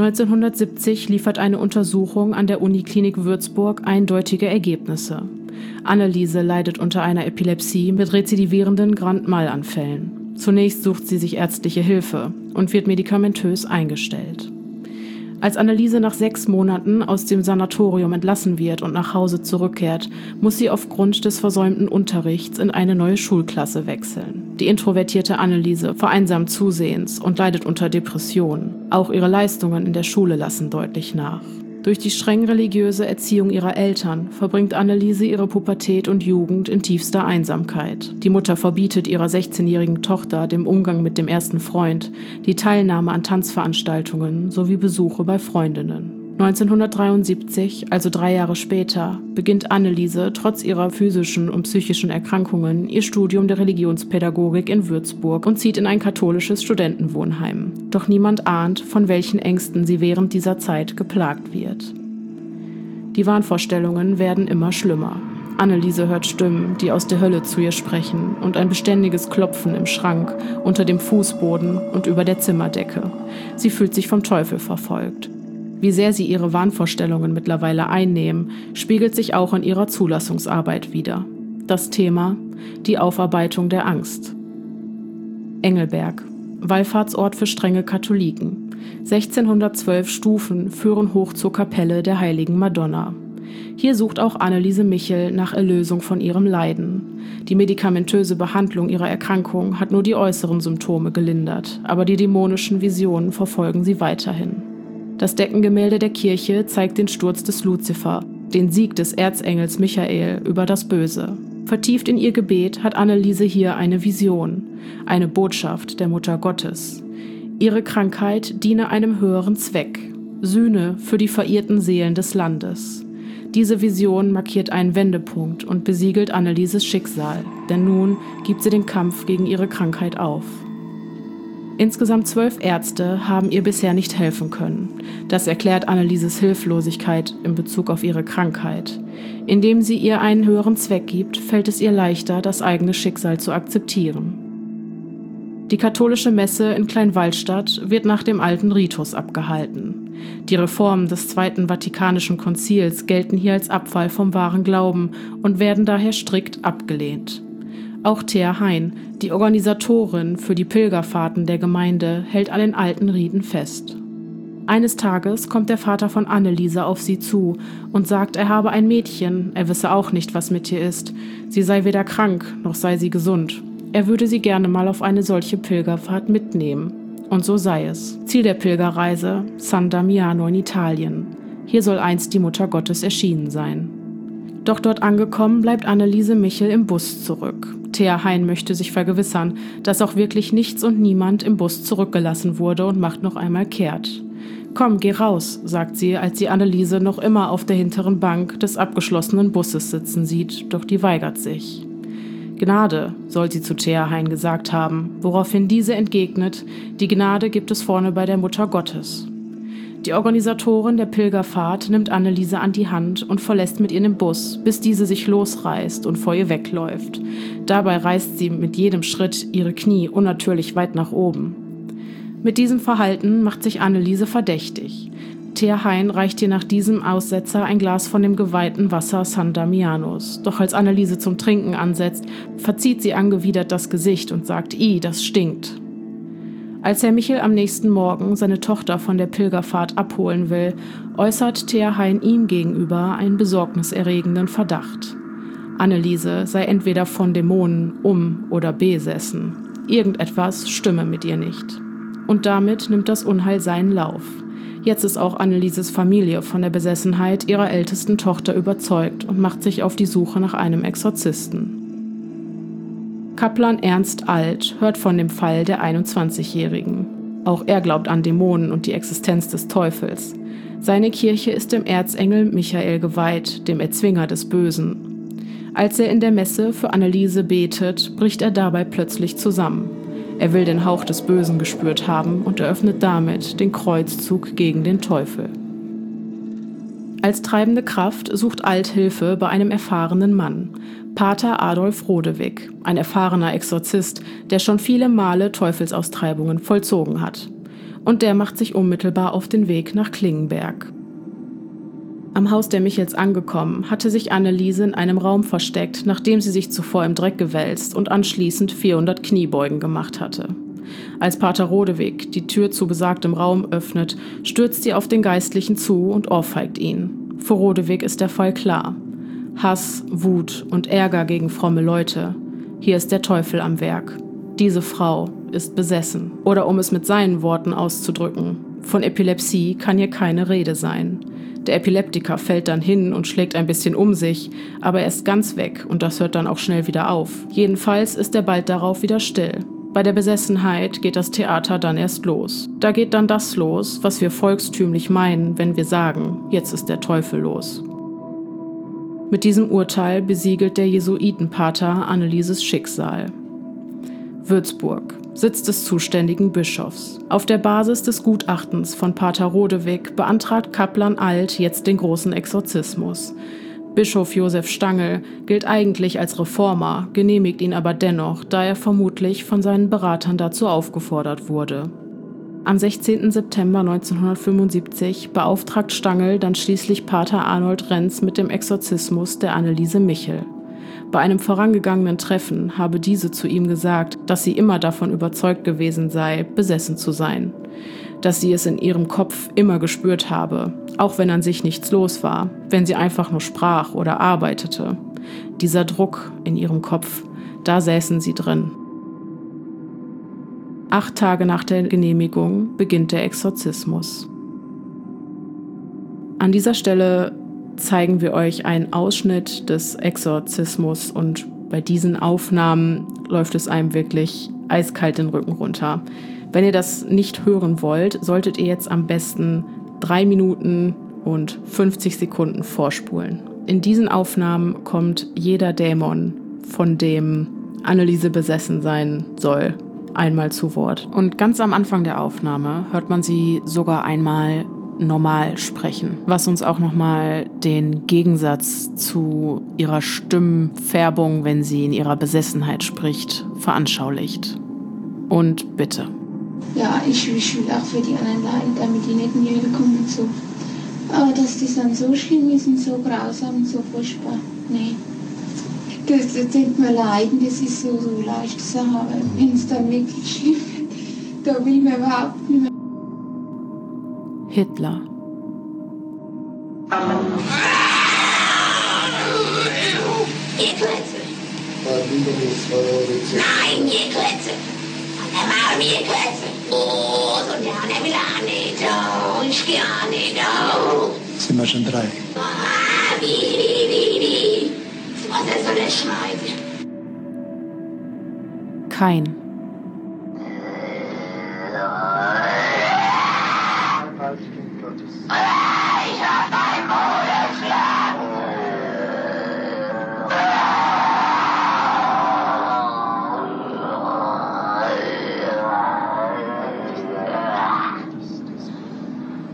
1970 liefert eine Untersuchung an der Uniklinik Würzburg eindeutige Ergebnisse. Anneliese leidet unter einer Epilepsie mit rezidivierenden Grand Mal-Anfällen. Zunächst sucht sie sich ärztliche Hilfe und wird medikamentös eingestellt. Als Anneliese nach 6 Monaten aus dem Sanatorium entlassen wird und nach Hause zurückkehrt, muss sie aufgrund des versäumten Unterrichts in eine neue Schulklasse wechseln. Die introvertierte Anneliese vereinsamt zusehends und leidet unter Depressionen. Auch ihre Leistungen in der Schule lassen deutlich nach. Durch die streng religiöse Erziehung ihrer Eltern verbringt Anneliese ihre Pubertät und Jugend in tiefster Einsamkeit. Die Mutter verbietet ihrer 16-jährigen Tochter den Umgang mit dem ersten Freund, die Teilnahme an Tanzveranstaltungen sowie Besuche bei Freundinnen. 1973, also 3 Jahre später, beginnt Anneliese trotz ihrer physischen und psychischen Erkrankungen ihr Studium der Religionspädagogik in Würzburg und zieht in ein katholisches Studentenwohnheim. Doch niemand ahnt, von welchen Ängsten sie während dieser Zeit geplagt wird. Die Wahnvorstellungen werden immer schlimmer. Anneliese hört Stimmen, die aus der Hölle zu ihr sprechen und ein beständiges Klopfen im Schrank, unter dem Fußboden und über der Zimmerdecke. Sie fühlt sich vom Teufel verfolgt. Wie sehr sie ihre Wahnvorstellungen mittlerweile einnehmen, spiegelt sich auch in ihrer Zulassungsarbeit wider. Das Thema: die Aufarbeitung der Angst. Engelberg, Wallfahrtsort für strenge Katholiken. 1612 Stufen führen hoch zur Kapelle der Heiligen Madonna. Hier sucht auch Anneliese Michel nach Erlösung von ihrem Leiden. Die medikamentöse Behandlung ihrer Erkrankung hat nur die äußeren Symptome gelindert, aber die dämonischen Visionen verfolgen sie weiterhin. Das Deckengemälde der Kirche zeigt den Sturz des Luzifer, den Sieg des Erzengels Michael über das Böse. Vertieft in ihr Gebet hat Anneliese hier eine Vision, eine Botschaft der Mutter Gottes. Ihre Krankheit diene einem höheren Zweck, Sühne für die verirrten Seelen des Landes. Diese Vision markiert einen Wendepunkt und besiegelt Annelieses Schicksal, denn nun gibt sie den Kampf gegen ihre Krankheit auf. Insgesamt 12 Ärzte haben ihr bisher nicht helfen können. Das erklärt Annelieses Hilflosigkeit in Bezug auf ihre Krankheit. Indem sie ihr einen höheren Zweck gibt, fällt es ihr leichter, das eigene Schicksal zu akzeptieren. Die katholische Messe in Kleinwallstadt wird nach dem alten Ritus abgehalten. Die Reformen des Zweiten Vatikanischen Konzils gelten hier als Abfall vom wahren Glauben und werden daher strikt abgelehnt. Auch Thea Hein, die Organisatorin für die Pilgerfahrten der Gemeinde, hält an den alten Riten fest. Eines Tages kommt der Vater von Anneliese auf sie zu und sagt, er habe ein Mädchen, er wisse auch nicht, was mit ihr ist. Sie sei weder krank, noch sei sie gesund. Er würde sie gerne mal auf eine solche Pilgerfahrt mitnehmen. Und so sei es. Ziel der Pilgerreise: San Damiano in Italien. Hier soll einst die Mutter Gottes erschienen sein. Doch dort angekommen bleibt Anneliese Michel im Bus zurück. Thea Hein möchte sich vergewissern, dass auch wirklich nichts und niemand im Bus zurückgelassen wurde und macht noch einmal kehrt. »Komm, geh raus«, sagt sie, als sie Anneliese noch immer auf der hinteren Bank des abgeschlossenen Busses sitzen sieht, doch die weigert sich. »Gnade«, soll sie zu Thea Hein gesagt haben, woraufhin diese entgegnet, die Gnade gibt es vorne bei der Mutter Gottes. Die Organisatorin der Pilgerfahrt nimmt Anneliese an die Hand und verlässt mit ihr den Bus, bis diese sich losreißt und vor ihr wegläuft. Dabei reißt sie mit jedem Schritt ihre Knie unnatürlich weit nach oben. Mit diesem Verhalten macht sich Anneliese verdächtig. Thea Hein reicht ihr nach diesem Aussetzer ein Glas von dem geweihten Wasser San Damianos. Doch als Anneliese zum Trinken ansetzt, verzieht sie angewidert das Gesicht und sagt, das stinkt. Als Herr Michel am nächsten Morgen seine Tochter von der Pilgerfahrt abholen will, äußert Thea Hein ihm gegenüber einen besorgniserregenden Verdacht. Anneliese sei entweder von Dämonen oder besessen. Irgendetwas stimme mit ihr nicht. Und damit nimmt das Unheil seinen Lauf. Jetzt ist auch Annelieses Familie von der Besessenheit ihrer ältesten Tochter überzeugt und macht sich auf die Suche nach einem Exorzisten. Kaplan Ernst Alt hört von dem Fall der 21-Jährigen. Auch er glaubt an Dämonen und die Existenz des Teufels. Seine Kirche ist dem Erzengel Michael geweiht, dem Erzwinger des Bösen. Als er in der Messe für Anneliese betet, bricht er dabei plötzlich zusammen. Er will den Hauch des Bösen gespürt haben und eröffnet damit den Kreuzzug gegen den Teufel. Als treibende Kraft sucht Alt Hilfe bei einem erfahrenen Mann, Pater Adolf Rodewig, ein erfahrener Exorzist, der schon viele Male Teufelsaustreibungen vollzogen hat. Und der macht sich unmittelbar auf den Weg nach Klingenberg. Am Haus der Michels angekommen, hatte sich Anneliese in einem Raum versteckt, nachdem sie sich zuvor im Dreck gewälzt und anschließend 400 Kniebeugen gemacht hatte. Als Pater Rodewig die Tür zu besagtem Raum öffnet, stürzt sie auf den Geistlichen zu und ohrfeigt ihn. Für Rodewig ist der Fall klar. Hass, Wut und Ärger gegen fromme Leute. Hier ist der Teufel am Werk. Diese Frau ist besessen. Oder um es mit seinen Worten auszudrücken, von Epilepsie kann hier keine Rede sein. Der Epileptiker fällt dann hin und schlägt ein bisschen um sich, aber er ist ganz weg und das hört dann auch schnell wieder auf. Jedenfalls ist er bald darauf wieder still. Bei der Besessenheit geht das Theater dann erst los. Da geht dann das los, was wir volkstümlich meinen, wenn wir sagen, jetzt ist der Teufel los. Mit diesem Urteil besiegelt der Jesuitenpater Annelieses Schicksal. Würzburg, Sitz des zuständigen Bischofs. Auf der Basis des Gutachtens von Pater Rodewig beantragt Kaplan Alt jetzt den großen Exorzismus. Bischof Josef Stangl gilt eigentlich als Reformer, genehmigt ihn aber dennoch, da er vermutlich von seinen Beratern dazu aufgefordert wurde. Am 16. September 1975 beauftragt Stangl dann schließlich Pater Arnold Renz mit dem Exorzismus der Anneliese Michel. Bei einem vorangegangenen Treffen habe diese zu ihm gesagt, dass sie immer davon überzeugt gewesen sei, besessen zu sein. Dass sie es in ihrem Kopf immer gespürt habe, auch wenn an sich nichts los war, wenn sie einfach nur sprach oder arbeitete. Dieser Druck in ihrem Kopf, da säßen sie drin. 8 Tage nach der Genehmigung beginnt der Exorzismus. An dieser Stelle zeigen wir euch einen Ausschnitt des Exorzismus und bei diesen Aufnahmen läuft es einem wirklich eiskalt den Rücken runter. Wenn ihr das nicht hören wollt, solltet ihr jetzt am besten 3 Minuten und 50 Sekunden vorspulen. In diesen Aufnahmen kommt jeder Dämon, von dem Anneliese besessen sein soll, einmal zu Wort. Und ganz am Anfang der Aufnahme hört man sie sogar einmal normal sprechen, was uns auch nochmal den Gegensatz zu ihrer Stimmfärbung, wenn sie in ihrer Besessenheit spricht, veranschaulicht. Und bitte. Ja, ich will auch für die anderen leiden, damit die nicht mehr kommen so. Aber dass die dann so schlimm ist und so grausam und so furchtbar, nee. Das tut mir leiden, das ist so leicht zu sagen, aber wenn es dann wirklich schlimm wird, da will man überhaupt nicht mehr. Hitler. Gekletze. Nein, Gekletze. Und dann machen wir Gekletze. Oh, so der will auch nicht. Oh, ich geh auch nicht. Oh. Sind wir schon 3? Ah, wie. Was soll er schreiben? Kein. Ich hab dein Maul erschlagen.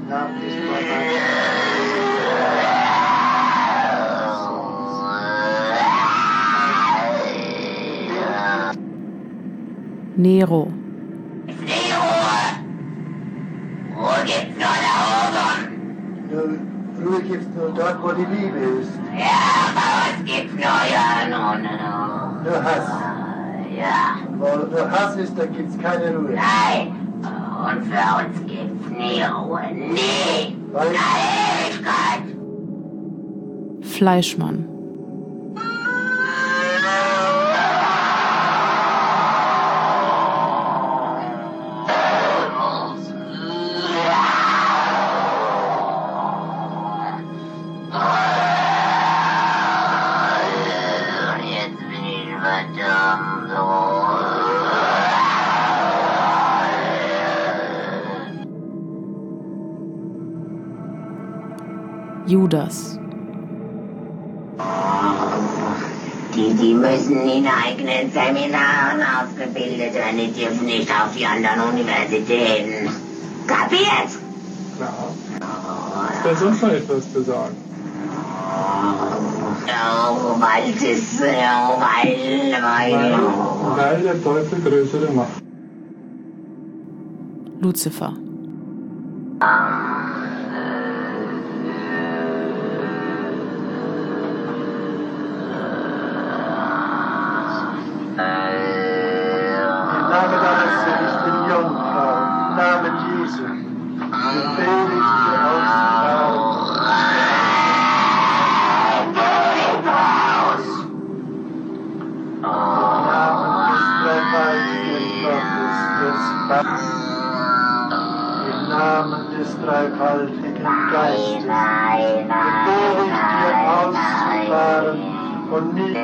Nero. Ruhe gibt's nur da oben. Ruhe gibt's nur dort, wo die Liebe ist. Ja, bei uns gibt's nur ja, no. Nur Hass. Ja. Wo nur Hass ist, da gibt's keine Ruhe. Nein. Und für uns gibt's nie Ruhe. Nie. Weil Ewigkeit. Fleischmann. Judas. Die müssen in eigenen Seminaren ausgebildet werden, die dürfen nicht auf die anderen Universitäten. Kapiert? Klar. Ist da sonst noch etwas zu sagen? Weil der Teufel größere Macht. Luzifer. Im Namen des dreifaltigen Geistes befehle ich dir auszufahren und nicht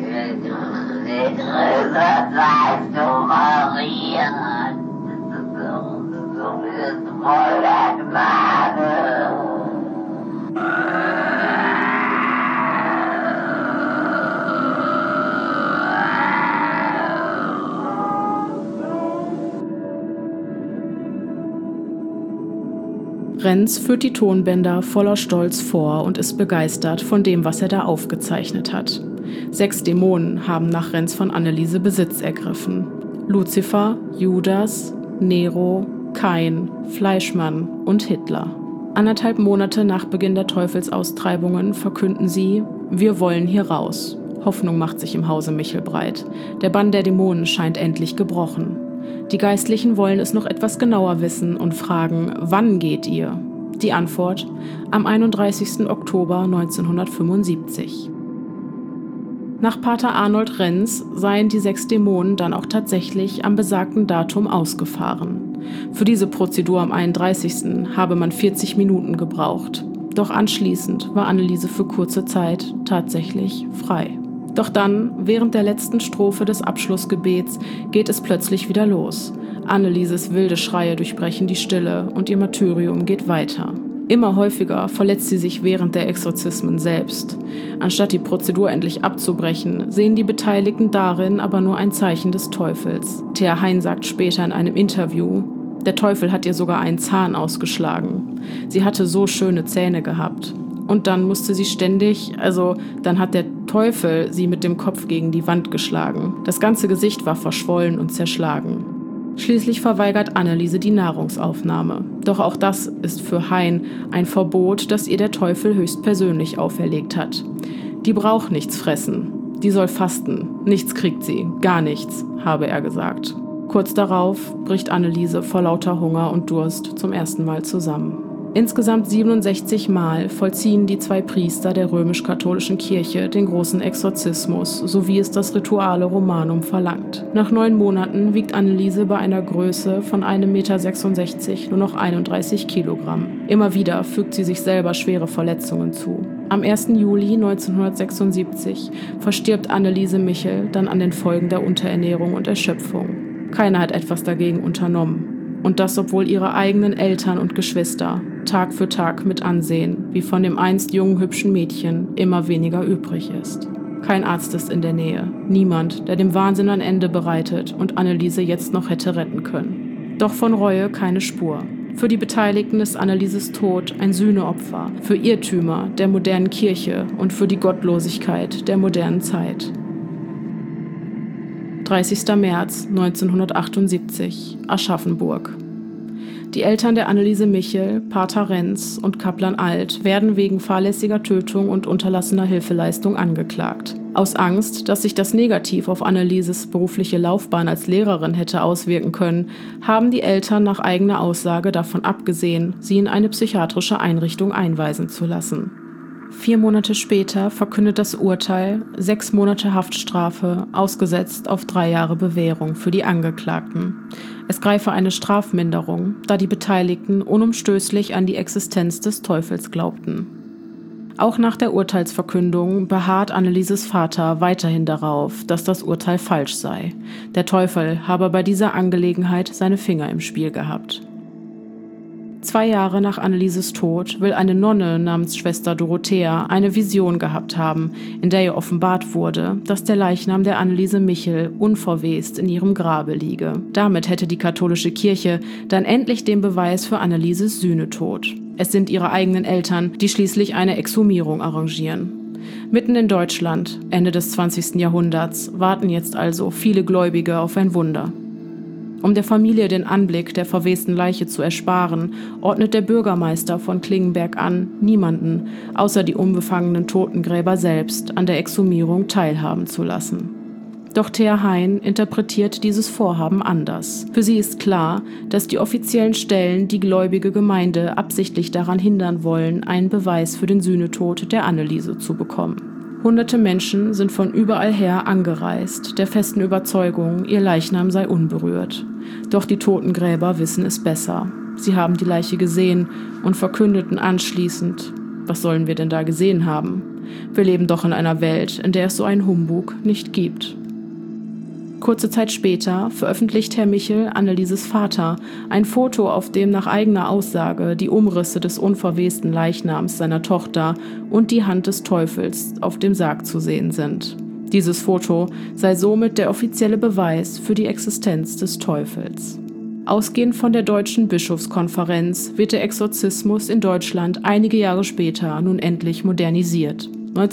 Renz führt die Tonbänder voller Stolz vor und ist begeistert von dem, was er da aufgezeichnet hat. 6 Dämonen haben nach Renz von Anneliese Besitz ergriffen. Luzifer, Judas, Nero, Kain, Fleischmann und Hitler. 1,5 Monate nach Beginn der Teufelsaustreibungen verkünden sie: Wir wollen hier raus. Hoffnung macht sich im Hause Michel breit. Der Bann der Dämonen scheint endlich gebrochen. Die Geistlichen wollen es noch etwas genauer wissen und fragen: Wann geht ihr? Die Antwort: am 31. Oktober 1975. Nach Pater Arnold Renz seien die 6 Dämonen dann auch tatsächlich am besagten Datum ausgefahren. Für diese Prozedur am 31. habe man 40 Minuten gebraucht. Doch anschließend war Anneliese für kurze Zeit tatsächlich frei. Doch dann, während der letzten Strophe des Abschlussgebets, geht es plötzlich wieder los. Annelieses wilde Schreie durchbrechen die Stille und ihr Martyrium geht weiter. Immer häufiger verletzt sie sich während der Exorzismen selbst. Anstatt die Prozedur endlich abzubrechen, sehen die Beteiligten darin aber nur ein Zeichen des Teufels. Thea Hein sagt später in einem Interview: Der Teufel hat ihr sogar einen Zahn ausgeschlagen. Sie hatte so schöne Zähne gehabt. Und dann musste sie dann hat der Teufel sie mit dem Kopf gegen die Wand geschlagen. Das ganze Gesicht war verschwollen und zerschlagen. Schließlich verweigert Anneliese die Nahrungsaufnahme. Doch auch das ist für Hein ein Verbot, das ihr der Teufel höchstpersönlich auferlegt hat. Die braucht nichts fressen. Die soll fasten. Nichts kriegt sie. Gar nichts, habe er gesagt. Kurz darauf bricht Anneliese vor lauter Hunger und Durst zum ersten Mal zusammen. Insgesamt 67 Mal vollziehen die 2 Priester der römisch-katholischen Kirche den großen Exorzismus, so wie es das Rituale Romanum verlangt. Nach 9 Monaten wiegt Anneliese bei einer Größe von 1,66 Meter nur noch 31 Kilogramm. Immer wieder fügt sie sich selber schwere Verletzungen zu. Am 1. Juli 1976 verstirbt Anneliese Michel dann an den Folgen der Unterernährung und Erschöpfung. Keiner hat etwas dagegen unternommen. Und das, obwohl ihre eigenen Eltern und Geschwister Tag für Tag mit ansehen, wie von dem einst jungen, hübschen Mädchen immer weniger übrig ist. Kein Arzt ist in der Nähe, niemand, der dem Wahnsinn ein Ende bereitet und Anneliese jetzt noch hätte retten können. Doch von Reue keine Spur. Für die Beteiligten ist Annelieses Tod ein Sühneopfer, für Irrtümer der modernen Kirche und für die Gottlosigkeit der modernen Zeit. 30. März 1978, Aschaffenburg. Die Eltern der Anneliese Michel, Pater Renz und Kaplan Alt werden wegen fahrlässiger Tötung und unterlassener Hilfeleistung angeklagt. Aus Angst, dass sich das negativ auf Annelieses berufliche Laufbahn als Lehrerin hätte auswirken können, haben die Eltern nach eigener Aussage davon abgesehen, sie in eine psychiatrische Einrichtung einweisen zu lassen. 4 Monate später verkündet das Urteil 6 Monate Haftstrafe, ausgesetzt auf 3 Jahre Bewährung für die Angeklagten. Es greife eine Strafminderung, da die Beteiligten unumstößlich an die Existenz des Teufels glaubten. Auch nach der Urteilsverkündung beharrt Annelieses Vater weiterhin darauf, dass das Urteil falsch sei. Der Teufel habe bei dieser Angelegenheit seine Finger im Spiel gehabt. 2 Jahre nach Annelieses Tod will eine Nonne namens Schwester Dorothea eine Vision gehabt haben, in der ihr offenbart wurde, dass der Leichnam der Anneliese Michel unverwest in ihrem Grabe liege. Damit hätte die katholische Kirche dann endlich den Beweis für Annelieses Sühnetod. Es sind ihre eigenen Eltern, die schließlich eine Exhumierung arrangieren. Mitten in Deutschland, Ende des 20. Jahrhunderts, warten jetzt also viele Gläubige auf ein Wunder. Um der Familie den Anblick der verwesten Leiche zu ersparen, ordnet der Bürgermeister von Klingenberg an, niemanden, außer die unbefangenen Totengräber selbst, an der Exhumierung teilhaben zu lassen. Doch Thea Hein interpretiert dieses Vorhaben anders. Für sie ist klar, dass die offiziellen Stellen die gläubige Gemeinde absichtlich daran hindern wollen, einen Beweis für den Sühnetod der Anneliese zu bekommen. Hunderte Menschen sind von überall her angereist, der festen Überzeugung, ihr Leichnam sei unberührt. Doch die Totengräber wissen es besser. Sie haben die Leiche gesehen und verkündeten anschließend: Was sollen wir denn da gesehen haben? Wir leben doch in einer Welt, in der es so einen Humbug nicht gibt. Kurze Zeit später veröffentlicht Herr Michel, Annelieses Vater, ein Foto, auf dem nach eigener Aussage die Umrisse des unverwesten Leichnams seiner Tochter und die Hand des Teufels auf dem Sarg zu sehen sind. Dieses Foto sei somit der offizielle Beweis für die Existenz des Teufels. Ausgehend von der Deutschen Bischofskonferenz wird der Exorzismus in Deutschland einige Jahre später nun endlich modernisiert.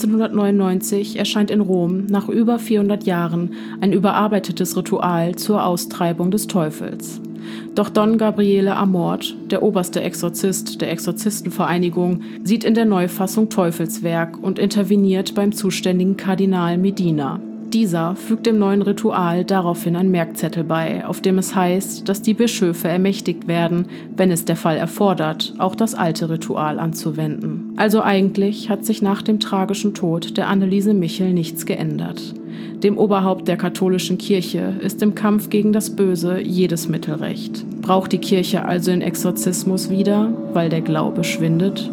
1999 erscheint in Rom nach über 400 Jahren ein überarbeitetes Ritual zur Austreibung des Teufels. Doch Don Gabriele Amort, der oberste Exorzist der Exorzistenvereinigung, sieht in der Neufassung Teufelswerk und interveniert beim zuständigen Kardinal Medina. Dieser fügt dem neuen Ritual daraufhin einen Merkzettel bei, auf dem es heißt, dass die Bischöfe ermächtigt werden, wenn es der Fall erfordert, auch das alte Ritual anzuwenden. Also eigentlich hat sich nach dem tragischen Tod der Anneliese Michel nichts geändert. Dem Oberhaupt der katholischen Kirche ist im Kampf gegen das Böse jedes Mittel recht. Braucht die Kirche also den Exorzismus wieder, weil der Glaube schwindet?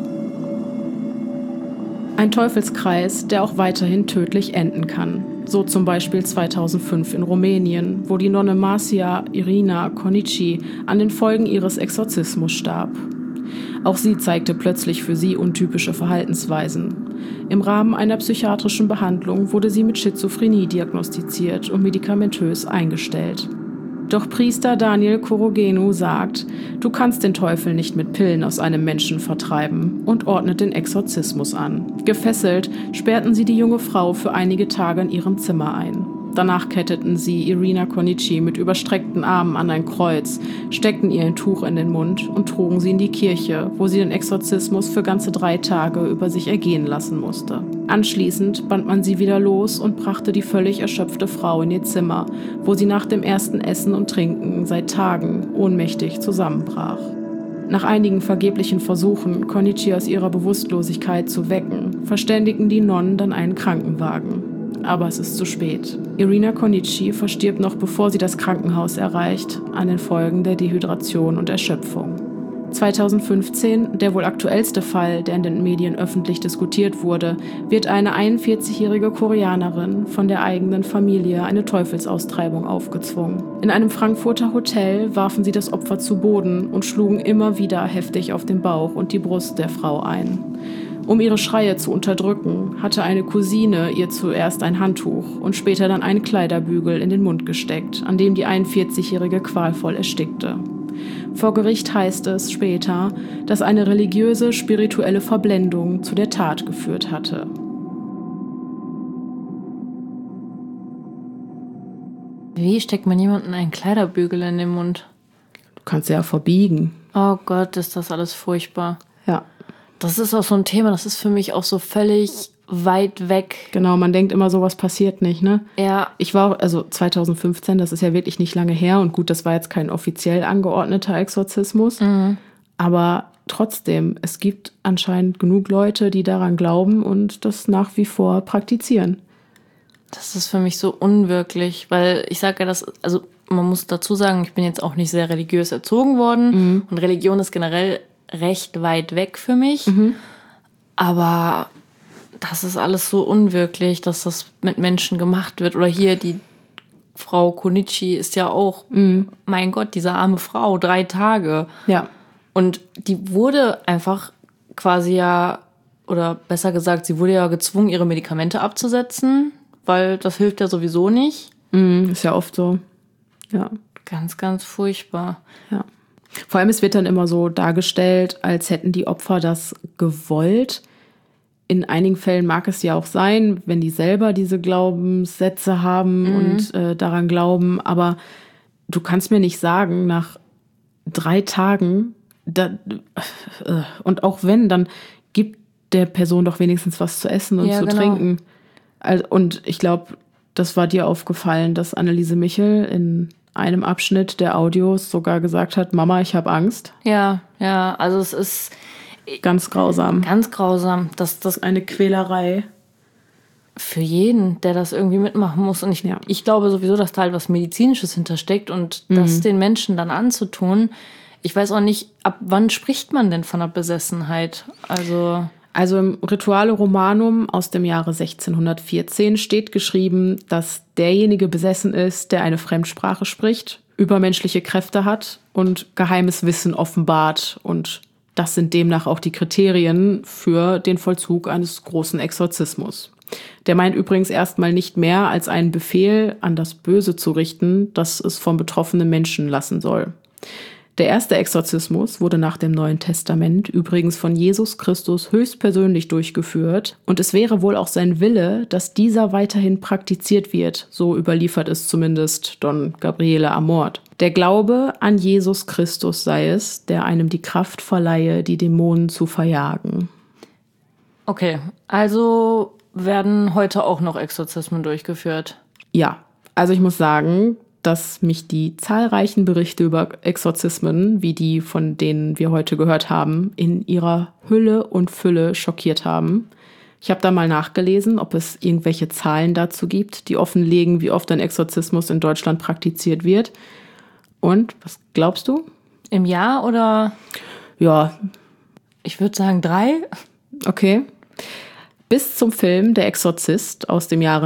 Ein Teufelskreis, der auch weiterhin tödlich enden kann. So zum Beispiel 2005 in Rumänien, wo die Nonne Marcia Irina Conici an den Folgen ihres Exorzismus starb. Auch sie zeigte plötzlich für sie untypische Verhaltensweisen. Im Rahmen einer psychiatrischen Behandlung wurde sie mit Schizophrenie diagnostiziert und medikamentös eingestellt. Doch Priester Daniel Korogenu sagt, du kannst den Teufel nicht mit Pillen aus einem Menschen vertreiben, und ordnet den Exorzismus an. Gefesselt sperrten sie die junge Frau für einige Tage in ihrem Zimmer ein. Danach ketteten sie Irina Conici mit überstreckten Armen an ein Kreuz, steckten ihr ein Tuch in den Mund und trugen sie in die Kirche, wo sie den Exorzismus für ganze 3 Tage über sich ergehen lassen musste. Anschließend band man sie wieder los und brachte die völlig erschöpfte Frau in ihr Zimmer, wo sie nach dem ersten Essen und Trinken seit Tagen ohnmächtig zusammenbrach. Nach einigen vergeblichen Versuchen, Conici aus ihrer Bewusstlosigkeit zu wecken, verständigten die Nonnen dann einen Krankenwagen. Aber es ist zu spät. Irina Conici verstirbt noch bevor sie das Krankenhaus erreicht, an den Folgen der Dehydration und Erschöpfung. 2015, der wohl aktuellste Fall, der in den Medien öffentlich diskutiert wurde, wird eine 41-jährige Koreanerin von der eigenen Familie eine Teufelsaustreibung aufgezwungen. In einem Frankfurter Hotel warfen sie das Opfer zu Boden und schlugen immer wieder heftig auf den Bauch und die Brust der Frau ein. Um ihre Schreie zu unterdrücken, hatte eine Cousine ihr zuerst ein Handtuch und später dann einen Kleiderbügel in den Mund gesteckt, an dem die 41-Jährige qualvoll erstickte. Vor Gericht heißt es später, dass eine religiöse, spirituelle Verblendung zu der Tat geführt hatte. Wie steckt man jemanden einen Kleiderbügel in den Mund? Du kannst ja verbiegen. Oh Gott, ist das alles furchtbar. Ja. Das ist auch so ein Thema, das ist für mich auch so völlig weit weg. Genau, man denkt immer, sowas passiert nicht, ne? Ja. Ich war, 2015, das ist ja wirklich nicht lange her und gut, das war jetzt kein offiziell angeordneter Exorzismus, aber trotzdem, es gibt anscheinend genug Leute, die daran glauben und das nach wie vor praktizieren. Das ist für mich so unwirklich, weil ich sage ja, also man muss dazu sagen, ich bin jetzt auch nicht sehr religiös erzogen worden und Religion ist generell recht weit weg für mich, aber das ist alles so unwirklich, dass das mit Menschen gemacht wird. Oder hier die Frau Konichi ist ja auch, mein Gott, diese arme Frau, 3 Tage. Ja. Und die wurde einfach quasi ja, oder besser gesagt, sie wurde ja gezwungen, ihre Medikamente abzusetzen, weil das hilft ja sowieso nicht. Ist ja oft so. Ja. Ganz, ganz furchtbar. Ja. Vor allem, es wird dann immer so dargestellt, als hätten die Opfer das gewollt. In einigen Fällen mag es ja auch sein, wenn die selber diese Glaubenssätze haben und daran glauben. Aber du kannst mir nicht sagen, nach 3 Tagen, und auch wenn, dann gibt der Person doch wenigstens was zu essen und zu trinken. Und ich glaube, das war dir aufgefallen, dass Anneliese Michel in einem Abschnitt der Audios sogar gesagt hat, Mama, ich habe Angst. Ja, also es ist ganz grausam. Ganz grausam. Das ist eine Quälerei. Für jeden, der das irgendwie mitmachen muss. Und ich glaube sowieso, dass da halt was Medizinisches hintersteckt und das den Menschen dann anzutun. Ich weiß auch nicht, ab wann spricht man denn von einer Besessenheit? Also im Rituale Romanum aus dem Jahre 1614 steht geschrieben, dass derjenige besessen ist, der eine Fremdsprache spricht, übermenschliche Kräfte hat und geheimes Wissen offenbart. Und das sind demnach auch die Kriterien für den Vollzug eines großen Exorzismus. Der meint übrigens erstmal nicht mehr als einen Befehl an das Böse zu richten, das es vom betroffenen Menschen lassen soll. Der erste Exorzismus wurde nach dem Neuen Testament übrigens von Jesus Christus höchstpersönlich durchgeführt und es wäre wohl auch sein Wille, dass dieser weiterhin praktiziert wird, so überliefert es zumindest Don Gabriele Amort. Der Glaube an Jesus Christus sei es, der einem die Kraft verleihe, die Dämonen zu verjagen. Okay, also werden heute auch noch Exorzismen durchgeführt? Ja, also ich muss sagen, dass mich die zahlreichen Berichte über Exorzismen, wie die, von denen wir heute gehört haben, in ihrer Hülle und Fülle schockiert haben. Ich habe da mal nachgelesen, ob es irgendwelche Zahlen dazu gibt, die offenlegen, wie oft ein Exorzismus in Deutschland praktiziert wird. Und, was glaubst du? Im Jahr oder? Ja. Ich würde sagen 3. Okay. Bis zum Film Der Exorzist aus dem Jahre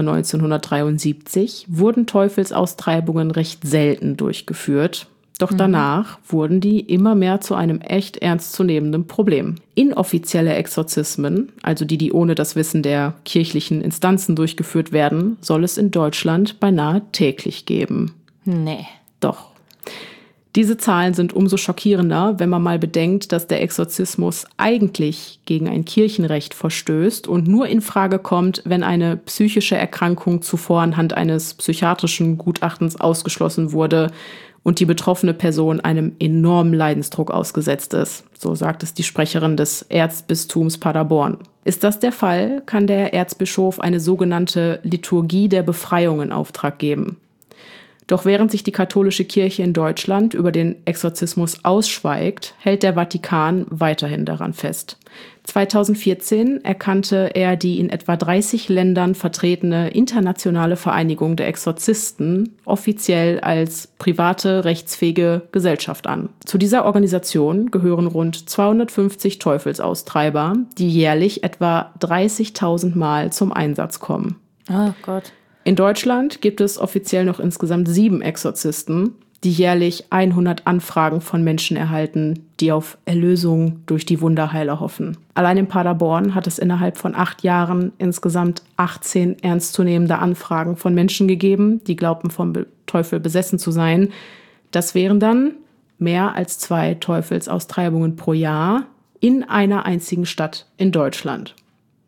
1973 wurden Teufelsaustreibungen recht selten durchgeführt. Doch danach wurden die immer mehr zu einem echt ernstzunehmenden Problem. Inoffizielle Exorzismen, also die ohne das Wissen der kirchlichen Instanzen durchgeführt werden, soll es in Deutschland beinahe täglich geben. Nee. Doch. Diese Zahlen sind umso schockierender, wenn man mal bedenkt, dass der Exorzismus eigentlich gegen ein Kirchenrecht verstößt und nur in Frage kommt, wenn eine psychische Erkrankung zuvor anhand eines psychiatrischen Gutachtens ausgeschlossen wurde und die betroffene Person einem enormen Leidensdruck ausgesetzt ist. So sagt es die Sprecherin des Erzbistums Paderborn. Ist das der Fall, kann der Erzbischof eine sogenannte Liturgie der Befreiung in Auftrag geben. Doch während sich die katholische Kirche in Deutschland über den Exorzismus ausschweigt, hält der Vatikan weiterhin daran fest. 2014 erkannte er die in etwa 30 Ländern vertretene Internationale Vereinigung der Exorzisten offiziell als private, rechtsfähige Gesellschaft an. Zu dieser Organisation gehören rund 250 Teufelsaustreiber, die jährlich etwa 30.000 Mal zum Einsatz kommen. Oh Gott. In Deutschland gibt es offiziell noch insgesamt 7 Exorzisten, die jährlich 100 Anfragen von Menschen erhalten, die auf Erlösung durch die Wunderheiler hoffen. Allein in Paderborn hat es innerhalb von 8 Jahren insgesamt 18 ernstzunehmende Anfragen von Menschen gegeben, die glaubten, vom Teufel besessen zu sein. Das wären dann mehr als 2 Teufelsaustreibungen pro Jahr in einer einzigen Stadt in Deutschland.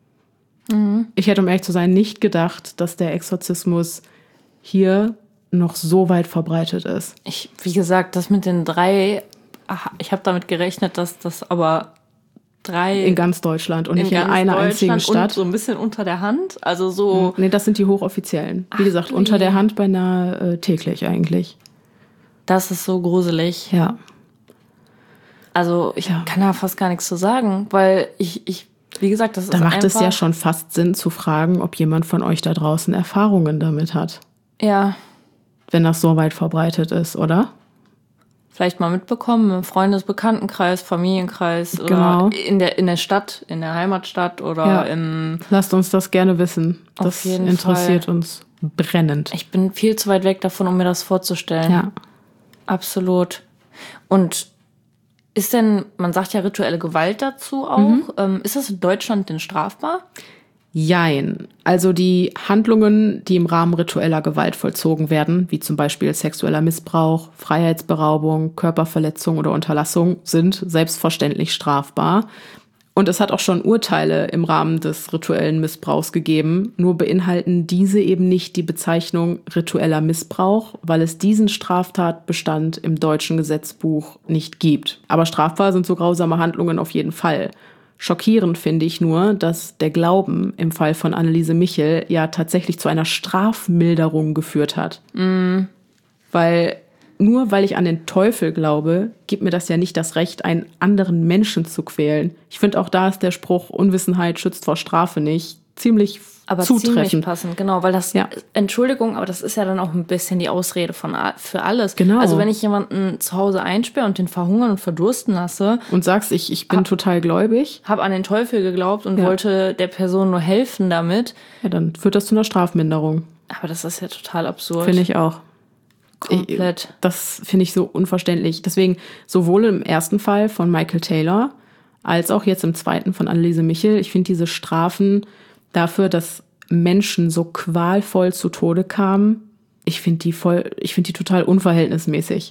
Ich hätte, um ehrlich zu sein, nicht gedacht, dass der Exorzismus hier noch so weit verbreitet ist. Wie gesagt, das mit den 3, ich habe damit gerechnet, dass das aber 3... In ganz Deutschland und nicht in einer einzigen Stadt. Und so ein bisschen unter der Hand, also so... Nee, das sind die Hochoffiziellen. Wie gesagt, unter der Hand beinahe täglich eigentlich. Das ist so gruselig. Ja. Also ich kann da fast gar nichts zu sagen, weil wie gesagt, das ist Da macht einfach... es ja schon fast Sinn zu fragen, ob jemand von euch da draußen Erfahrungen damit hat. Ja. Wenn das so weit verbreitet ist, oder? Vielleicht mal mitbekommen im Freundesbekanntenkreis, Familienkreis Genau. Oder in der Stadt, in der Heimatstadt oder im... Lasst uns das gerne wissen. Auf jeden Das interessiert Fall. uns brennend. Ich bin viel zu weit weg davon, um mir das vorzustellen. Ja. Absolut. Und ist denn, man sagt ja rituelle Gewalt dazu auch, ist das in Deutschland denn strafbar? Jein. Also die Handlungen, die im Rahmen ritueller Gewalt vollzogen werden, wie zum Beispiel sexueller Missbrauch, Freiheitsberaubung, Körperverletzung oder Unterlassung, sind selbstverständlich strafbar. Und es hat auch schon Urteile im Rahmen des rituellen Missbrauchs gegeben, nur beinhalten diese eben nicht die Bezeichnung ritueller Missbrauch, weil es diesen Straftatbestand im deutschen Gesetzbuch nicht gibt. Aber strafbar sind so grausame Handlungen auf jeden Fall. Schockierend finde ich nur, dass der Glauben im Fall von Anneliese Michel ja tatsächlich zu einer Strafmilderung geführt hat. Weil nur weil ich an den Teufel glaube, gibt mir das ja nicht das Recht, einen anderen Menschen zu quälen. Ich finde auch da ist der Spruch, Unwissenheit schützt vor Strafe nicht, ziemlich zutreffend. Ziemlich passend, genau, weil das, Entschuldigung, aber das ist ja dann auch ein bisschen die Ausrede für alles. Genau. Also wenn ich jemanden zu Hause einsperre und den verhungern und verdursten lasse. Und sagst, ich bin total gläubig. Habe an den Teufel geglaubt und wollte der Person nur helfen damit. Ja, dann führt das zu einer Strafminderung. Aber das ist ja total absurd. Finde ich auch. Komplett. Das finde ich so unverständlich. Deswegen sowohl im ersten Fall von Michael Taylor als auch jetzt im zweiten von Anneliese Michel. Ich finde diese Strafen dafür, dass Menschen so qualvoll zu Tode kamen, ich finde die total unverhältnismäßig.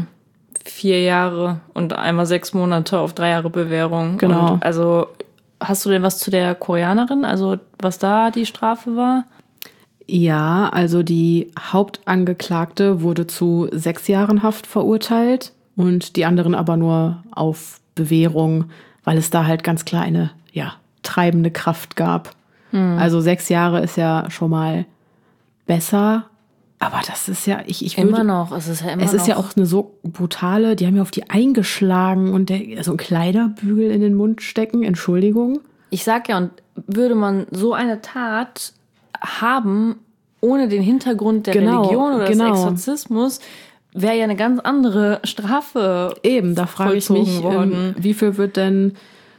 4 Jahre und einmal 6 Monate auf 3 Jahre Bewährung. Genau. Und also hast du denn was zu der Koreanerin? Also was da die Strafe war? Ja, also die Hauptangeklagte wurde zu 6 Jahren Haft verurteilt und die anderen aber nur auf Bewährung, weil es da halt ganz klar eine treibende Kraft gab. Also 6 Jahre ist ja schon mal besser, aber das ist ja, es ist ja auch eine so brutale, die haben ja auf die eingeschlagen und so ein Kleiderbügel in den Mund stecken, Entschuldigung. Ich sag ja, und würde man so eine Tat haben, ohne den Hintergrund der Religion oder des Exorzismus, wäre ja eine ganz andere Strafe. Eben, da frage ich mich, wie viel wird denn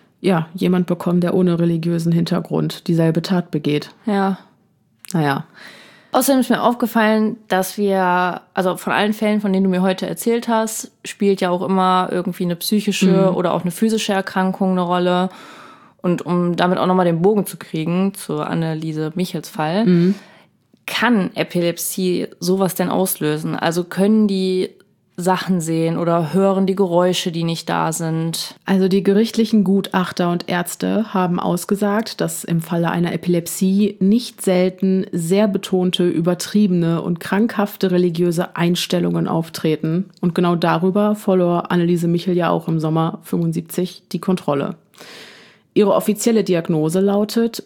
jemand bekommen, der ohne religiösen Hintergrund dieselbe Tat begeht? Ja. Naja. Außerdem ist mir aufgefallen, dass also von allen Fällen, von denen du mir heute erzählt hast, spielt ja auch immer irgendwie eine psychische oder auch eine physische Erkrankung eine Rolle. Und um damit auch nochmal den Bogen zu kriegen, zur Anneliese Michels Fall, kann Epilepsie sowas denn auslösen? Also können die Sachen sehen oder hören die Geräusche, die nicht da sind? Also die gerichtlichen Gutachter und Ärzte haben ausgesagt, dass im Falle einer Epilepsie nicht selten sehr betonte, übertriebene und krankhafte religiöse Einstellungen auftreten. Und genau darüber verlor Anneliese Michel ja auch im Sommer 75 die Kontrolle. Ihre offizielle Diagnose lautet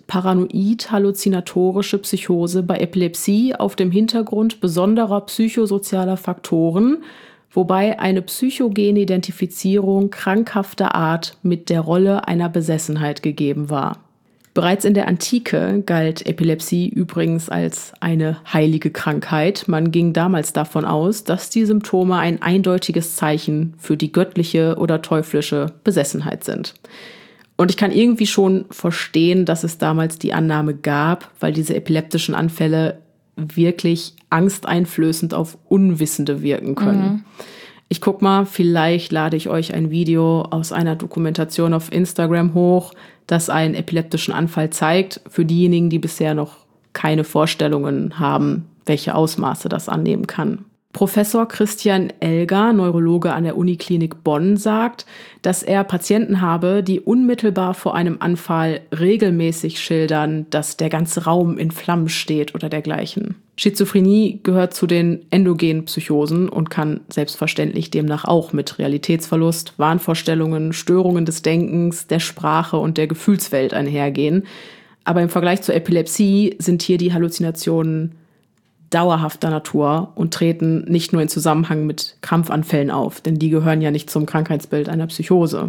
paranoid-halluzinatorische Psychose bei Epilepsie auf dem Hintergrund besonderer psychosozialer Faktoren, wobei eine psychogene Identifizierung krankhafter Art mit der Rolle einer Besessenheit gegeben war. Bereits in der Antike galt Epilepsie übrigens als eine heilige Krankheit. Man ging damals davon aus, dass die Symptome ein eindeutiges Zeichen für die göttliche oder teuflische Besessenheit sind. Und ich kann irgendwie schon verstehen, dass es damals die Annahme gab, weil diese epileptischen Anfälle wirklich angsteinflößend auf Unwissende wirken können. Ich guck mal, vielleicht lade ich euch ein Video aus einer Dokumentation auf Instagram hoch, das einen epileptischen Anfall zeigt, für diejenigen, die bisher noch keine Vorstellungen haben, welche Ausmaße das annehmen kann. Professor Christian Elger, Neurologe an der Uniklinik Bonn, sagt, dass er Patienten habe, die unmittelbar vor einem Anfall regelmäßig schildern, dass der ganze Raum in Flammen steht oder dergleichen. Schizophrenie gehört zu den endogenen Psychosen und kann selbstverständlich demnach auch mit Realitätsverlust, Wahnvorstellungen, Störungen des Denkens, der Sprache und der Gefühlswelt einhergehen. Aber im Vergleich zur Epilepsie sind hier die Halluzinationen dauerhafter Natur und treten nicht nur in Zusammenhang mit Krampfanfällen auf, denn die gehören ja nicht zum Krankheitsbild einer Psychose.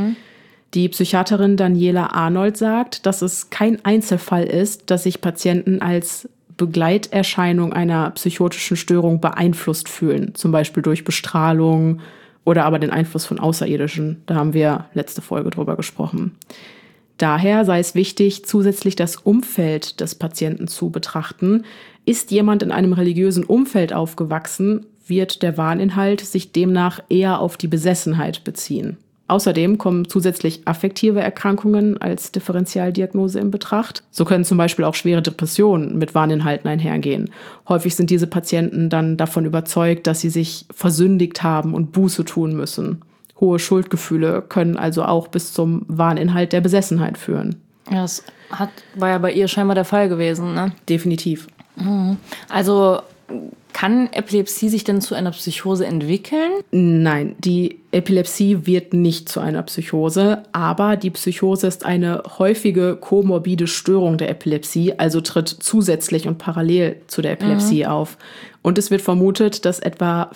Die Psychiaterin Daniela Arnold sagt, dass es kein Einzelfall ist, dass sich Patienten als Begleiterscheinung einer psychotischen Störung beeinflusst fühlen, zum Beispiel durch Bestrahlung oder aber den Einfluss von Außerirdischen. Da haben wir letzte Folge drüber gesprochen. Daher sei es wichtig, zusätzlich das Umfeld des Patienten zu betrachten. Ist jemand in einem religiösen Umfeld aufgewachsen, wird der Wahninhalt sich demnach eher auf die Besessenheit beziehen. Außerdem kommen zusätzlich affektive Erkrankungen als Differentialdiagnose in Betracht. So können zum Beispiel auch schwere Depressionen mit Wahninhalten einhergehen. Häufig sind diese Patienten dann davon überzeugt, dass sie sich versündigt haben und Buße tun müssen. Hohe Schuldgefühle können also auch bis zum Wahninhalt der Besessenheit führen. Ja, das war ja bei ihr scheinbar der Fall gewesen, ne? Definitiv. Also kann Epilepsie sich denn zu einer Psychose entwickeln? Nein, die Epilepsie wird nicht zu einer Psychose, aber die Psychose ist eine häufige komorbide Störung der Epilepsie, also tritt zusätzlich und parallel zu der Epilepsie auf. Und es wird vermutet, dass etwa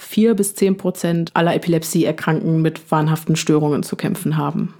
4-10% aller Epilepsieerkrankten mit wahnhaften Störungen zu kämpfen haben.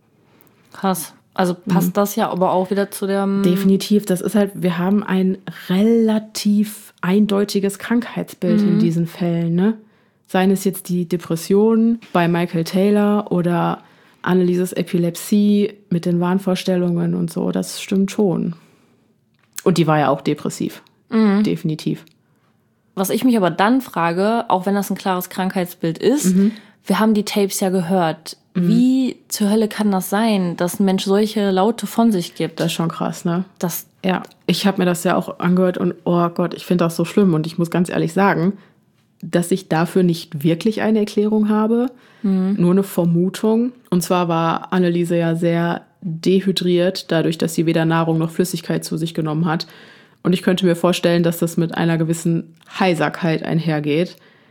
Krass. Also passt das ja aber auch wieder zu der... Definitiv. Das ist halt, wir haben ein relativ eindeutiges Krankheitsbild in diesen Fällen, ne? Seien es jetzt die Depressionen bei Michael Taylor oder Annelieses Epilepsie mit den Wahnvorstellungen und so. Das stimmt schon. Und die war ja auch depressiv. Definitiv. Was ich mich aber dann frage, auch wenn das ein klares Krankheitsbild ist, wir haben die Tapes ja gehört. Wie zur Hölle kann das sein, dass ein Mensch solche Laute von sich gibt? Das ist schon krass, ne? Ja, ich habe mir das ja auch angehört und oh Gott, ich finde das so schlimm. Und ich muss ganz ehrlich sagen, dass ich dafür nicht wirklich eine Erklärung habe, nur eine Vermutung. Und zwar war Anneliese ja sehr dehydriert, dadurch, dass sie weder Nahrung noch Flüssigkeit zu sich genommen hat. Und ich könnte mir vorstellen, dass das mit einer gewissen Heiserkeit einhergeht.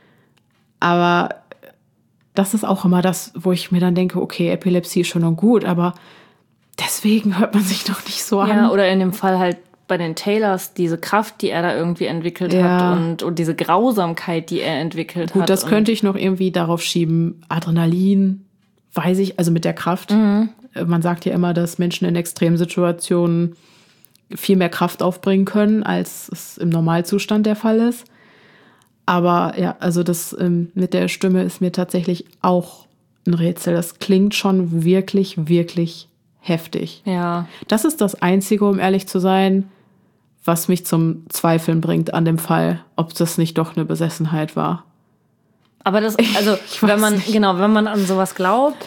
Aber das ist auch immer das, wo ich mir dann denke, okay, Epilepsie ist schon noch gut, aber deswegen hört man sich doch nicht so an. Ja, oder in dem Fall halt bei den Taylors, diese Kraft, die er da irgendwie entwickelt hat und diese Grausamkeit, die er entwickelt hat. Gut, das könnte ich noch irgendwie darauf schieben. Adrenalin, weiß ich, also mit der Kraft. Man sagt ja immer, dass Menschen in Extremsituationen viel mehr Kraft aufbringen können, als es im Normalzustand der Fall ist. Aber ja, also das mit der Stimme ist mir tatsächlich auch ein Rätsel. Das klingt schon wirklich, wirklich heftig. Ja. Das ist das Einzige, um ehrlich zu sein, was mich zum Zweifeln bringt an dem Fall, ob das nicht doch eine Besessenheit war. Aber das, also wenn man an sowas glaubt,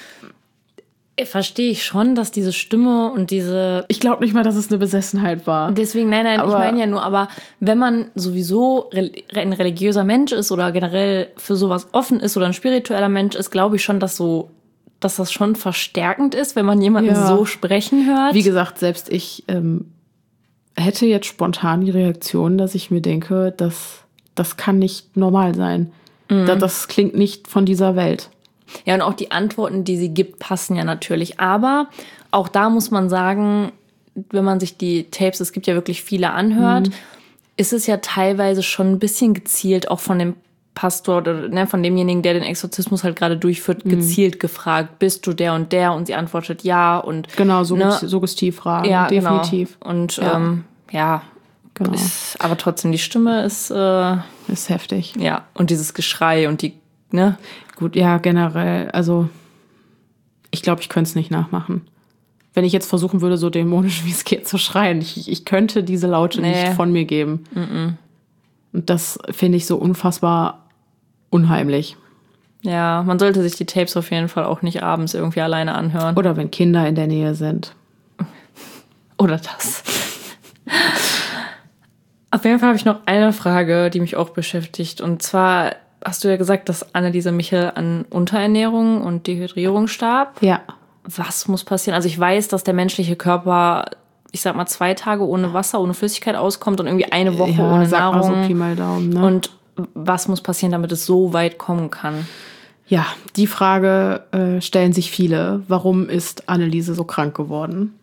verstehe ich schon, dass diese Stimme und diese... Ich glaube nicht mal, dass es eine Besessenheit war. Deswegen, nein, ich meine ja nur, aber wenn man sowieso ein religiöser Mensch ist oder generell für sowas offen ist oder ein spiritueller Mensch ist, glaube ich schon, dass das schon verstärkend ist, wenn man jemanden so sprechen hört. Wie gesagt, selbst ich hätte jetzt spontan die Reaktion, dass ich mir denke, das kann nicht normal sein. Das klingt nicht von dieser Welt. Ja, und auch die Antworten, die sie gibt, passen ja natürlich. Aber auch da muss man sagen, wenn man sich die Tapes, es gibt ja wirklich viele, anhört, ist es ja teilweise schon ein bisschen gezielt, auch von dem Pastor oder ne, von demjenigen, der den Exorzismus halt gerade durchführt, gezielt gefragt, bist du der? Und sie antwortet ja. Und genau, Suggestivfragen, ja, definitiv. Genau. Und genau. Aber trotzdem, die Stimme ist heftig. Ja, und dieses Geschrei und die, ne? Gut, ja, generell, also ich glaube, ich könnte es nicht nachmachen. Wenn ich jetzt versuchen würde, so dämonisch wie es geht zu schreien, ich könnte diese Laute nicht von mir geben. Und das finde ich so unfassbar unheimlich. Ja, man sollte sich die Tapes auf jeden Fall auch nicht abends irgendwie alleine anhören. Oder wenn Kinder in der Nähe sind. Oder das. Auf jeden Fall habe ich noch eine Frage, die mich auch beschäftigt. Und zwar hast du ja gesagt, dass Anneliese Michel an Unterernährung und Dehydrierung starb. Ja. Was muss passieren? Also ich weiß, dass der menschliche Körper, ich sag mal, 2 Tage ohne Wasser, ohne Flüssigkeit auskommt und irgendwie eine Woche ohne Nahrung. Mal so Pi mal Daumen, ne? Und was muss passieren, damit es so weit kommen kann? Ja, die Frage stellen sich viele. Warum ist Anneliese so krank geworden?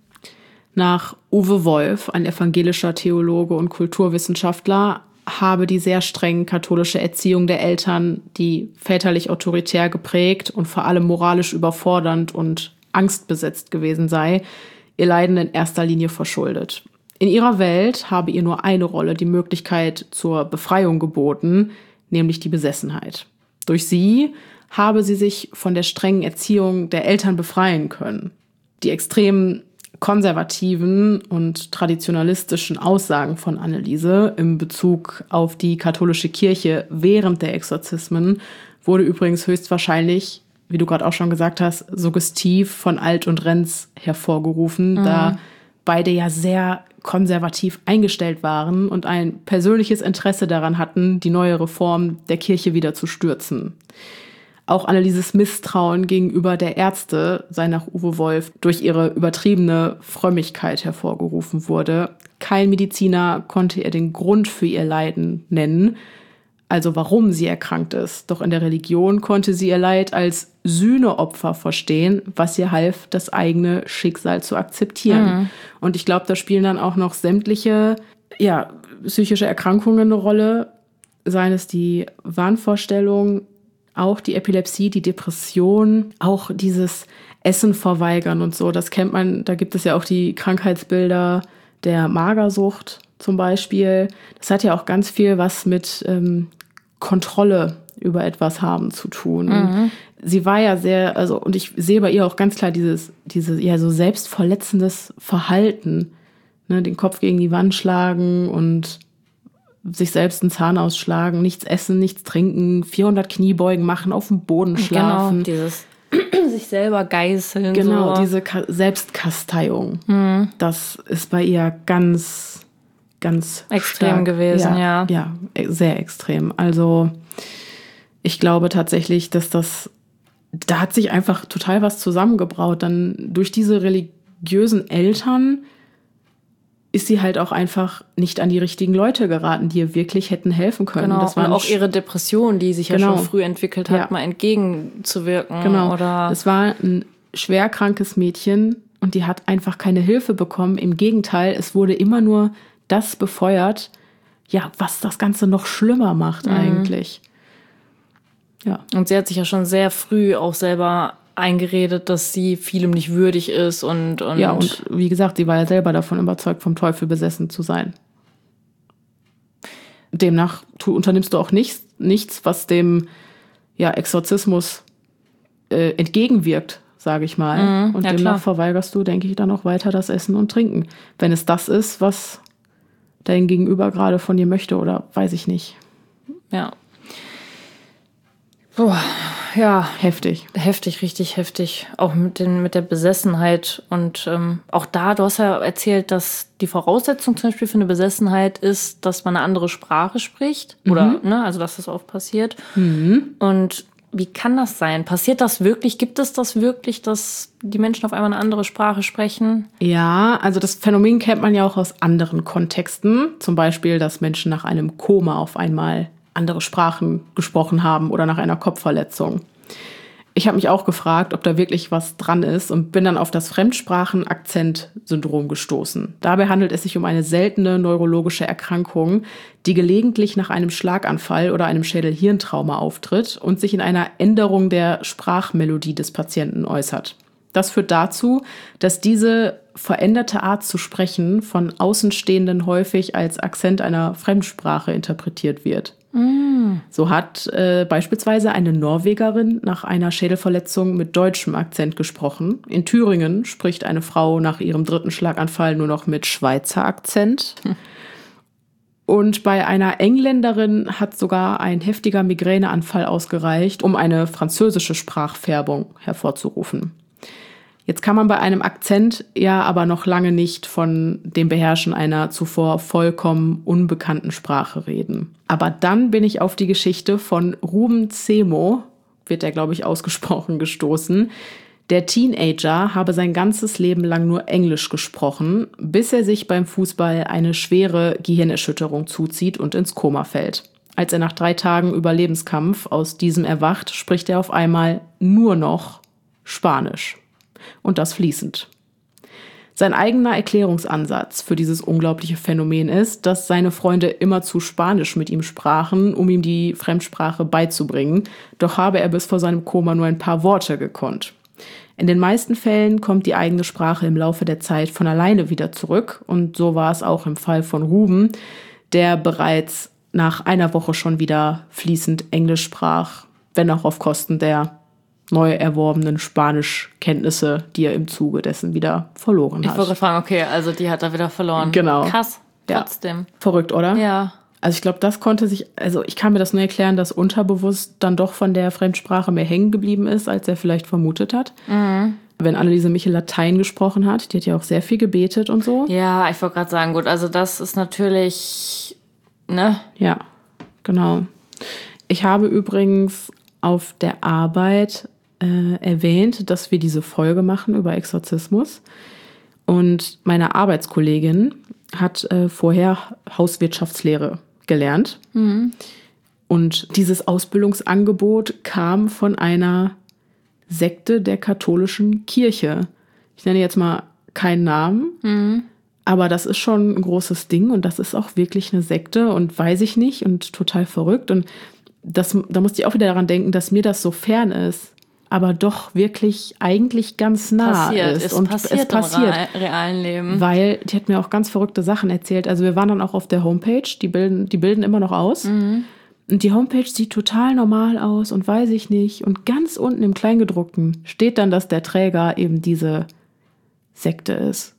Nach Uwe Wolf, ein evangelischer Theologe und Kulturwissenschaftler, habe die sehr streng katholische Erziehung der Eltern, die väterlich autoritär geprägt und vor allem moralisch überfordernd und angstbesetzt gewesen sei, ihr Leiden in erster Linie verschuldet. In ihrer Welt habe ihr nur eine Rolle die Möglichkeit zur Befreiung geboten, nämlich die Besessenheit. Durch sie habe sie sich von der strengen Erziehung der Eltern befreien können. Die extremen konservativen und traditionalistischen Aussagen von Anneliese in Bezug auf die katholische Kirche während der Exorzismen wurde übrigens höchstwahrscheinlich, wie du gerade auch schon gesagt hast, suggestiv von Alt und Renz hervorgerufen, da beide ja sehr konservativ eingestellt waren und ein persönliches Interesse daran hatten, die neue Reform der Kirche wieder zu stürzen. Auch Annelieses Misstrauen gegenüber der Ärzte sei nach Uwe Wolf durch ihre übertriebene Frömmigkeit hervorgerufen wurde. Kein Mediziner konnte ihr den Grund für ihr Leiden nennen, also warum sie erkrankt ist. Doch in der Religion konnte sie ihr Leid als Sühneopfer verstehen, was ihr half, das eigene Schicksal zu akzeptieren. Und ich glaube, da spielen dann auch noch sämtliche psychische Erkrankungen eine Rolle, seien es die Wahnvorstellung, auch die Epilepsie, die Depression, auch dieses Essen verweigern und so. Das kennt man, da gibt es ja auch die Krankheitsbilder der Magersucht zum Beispiel. Das hat ja auch ganz viel was mit Kontrolle über etwas haben zu tun. Sie war ja sehr, und ich sehe bei ihr auch ganz klar dieses so selbstverletzendes Verhalten, ne, den Kopf gegen die Wand schlagen und sich selbst einen Zahn ausschlagen, nichts essen, nichts trinken, 400 Kniebeugen machen, auf dem Boden schlafen. Genau, dieses sich selber geißeln. Genau, so. diese Selbstkasteiung. Das ist bei ihr ganz, ganz extrem stark gewesen, ja. Ja, sehr extrem. Also ich glaube tatsächlich, dass da hat sich einfach total was zusammengebraut. Dann durch diese religiösen Eltern ist sie halt auch einfach nicht an die richtigen Leute geraten, die ihr wirklich hätten helfen können. Genau, das war und auch ihre Depression, die sich ja schon früh entwickelt hat, mal entgegenzuwirken. Genau, oder das war ein schwer krankes Mädchen und die hat einfach keine Hilfe bekommen. Im Gegenteil, es wurde immer nur das befeuert, was das Ganze noch schlimmer macht eigentlich. Ja. Und sie hat sich ja schon sehr früh auch selber eingeredet, dass sie vielem nicht würdig ist und wie gesagt, sie war ja selber davon überzeugt, vom Teufel besessen zu sein. Demnach unternimmst du auch nichts, was dem Exorzismus entgegenwirkt, sage ich mal. Und demnach verweigerst du, denke ich, dann auch weiter das Essen und Trinken. Wenn es das ist, was dein Gegenüber gerade von dir möchte oder weiß ich nicht. Ja. Boah, ja. Heftig. Heftig, richtig heftig. Auch mit der Besessenheit. Und auch da, du hast ja erzählt, dass die Voraussetzung zum Beispiel für eine Besessenheit ist, dass man eine andere Sprache spricht. Oder, also dass das oft passiert. Und wie kann das sein? Passiert das wirklich? Gibt es das wirklich, dass die Menschen auf einmal eine andere Sprache sprechen? Ja, also das Phänomen kennt man ja auch aus anderen Kontexten. Zum Beispiel, dass Menschen nach einem Koma auf einmal andere Sprachen gesprochen haben oder nach einer Kopfverletzung. Ich habe mich auch gefragt, ob da wirklich was dran ist und bin dann auf das Fremdsprachen-Akzent-Syndrom gestoßen. Dabei handelt es sich um eine seltene neurologische Erkrankung, die gelegentlich nach einem Schlaganfall oder einem Schädel-Hirntrauma auftritt und sich in einer Änderung der Sprachmelodie des Patienten äußert. Das führt dazu, dass diese veränderte Art zu sprechen von Außenstehenden häufig als Akzent einer Fremdsprache interpretiert wird. So hat beispielsweise eine Norwegerin nach einer Schädelverletzung mit deutschem Akzent gesprochen. In Thüringen spricht eine Frau nach ihrem 3. Schlaganfall nur noch mit Schweizer Akzent. Und bei einer Engländerin hat sogar ein heftiger Migräneanfall ausgereicht, um eine französische Sprachfärbung hervorzurufen. Jetzt kann man bei einem Akzent ja aber noch lange nicht von dem Beherrschen einer zuvor vollkommen unbekannten Sprache reden. Aber dann bin ich auf die Geschichte von Ruben Zemo, wird der, glaube ich, ausgesprochen, gestoßen. Der Teenager habe sein ganzes Leben lang nur Englisch gesprochen, bis er sich beim Fußball eine schwere Gehirnerschütterung zuzieht und ins Koma fällt. Als er nach 3 Tagen Überlebenskampf aus diesem erwacht, spricht er auf einmal nur noch Spanisch. Und das fließend. Sein eigener Erklärungsansatz für dieses unglaubliche Phänomen ist, dass seine Freunde immerzu Spanisch mit ihm sprachen, um ihm die Fremdsprache beizubringen, doch habe er bis vor seinem Koma nur ein paar Worte gekonnt. In den meisten Fällen kommt die eigene Sprache im Laufe der Zeit von alleine wieder zurück und so war es auch im Fall von Ruben, der bereits nach einer Woche schon wieder fließend Englisch sprach, wenn auch auf Kosten der neu erworbenen Spanischkenntnisse, die er im Zuge dessen wieder verloren hat. Ich wollte fragen, okay, also die hat er wieder verloren. Genau. Krass, trotzdem. Ja. Verrückt, oder? Ja. Also ich glaube, das konnte sich, also ich kann mir das nur erklären, dass unterbewusst dann doch von der Fremdsprache mehr hängen geblieben ist, als er vielleicht vermutet hat. Mhm. Wenn Anneliese Michel Latein gesprochen hat, die hat ja auch sehr viel gebetet und so. Ja, ich wollte gerade sagen, gut, also das ist natürlich, ne? Ja, genau. Ich habe übrigens auf der Arbeit erwähnt, dass wir diese Folge machen über Exorzismus. Und meine Arbeitskollegin hat vorher Hauswirtschaftslehre gelernt. Mhm. Und dieses Ausbildungsangebot kam von einer Sekte der katholischen Kirche. Ich nenne jetzt mal keinen Namen, aber das ist schon ein großes Ding und das ist auch wirklich eine Sekte und weiß ich nicht und total verrückt. Und da musste ich auch wieder daran denken, dass mir das so fern ist, aber doch wirklich eigentlich ganz nah ist. Und es passiert im realen Leben. Weil die hat mir auch ganz verrückte Sachen erzählt. Also wir waren dann auch auf der Homepage, die bilden immer noch aus. Mhm. Und die Homepage sieht total normal aus und weiß ich nicht. Und ganz unten im Kleingedruckten steht dann, dass der Träger eben diese Sekte ist.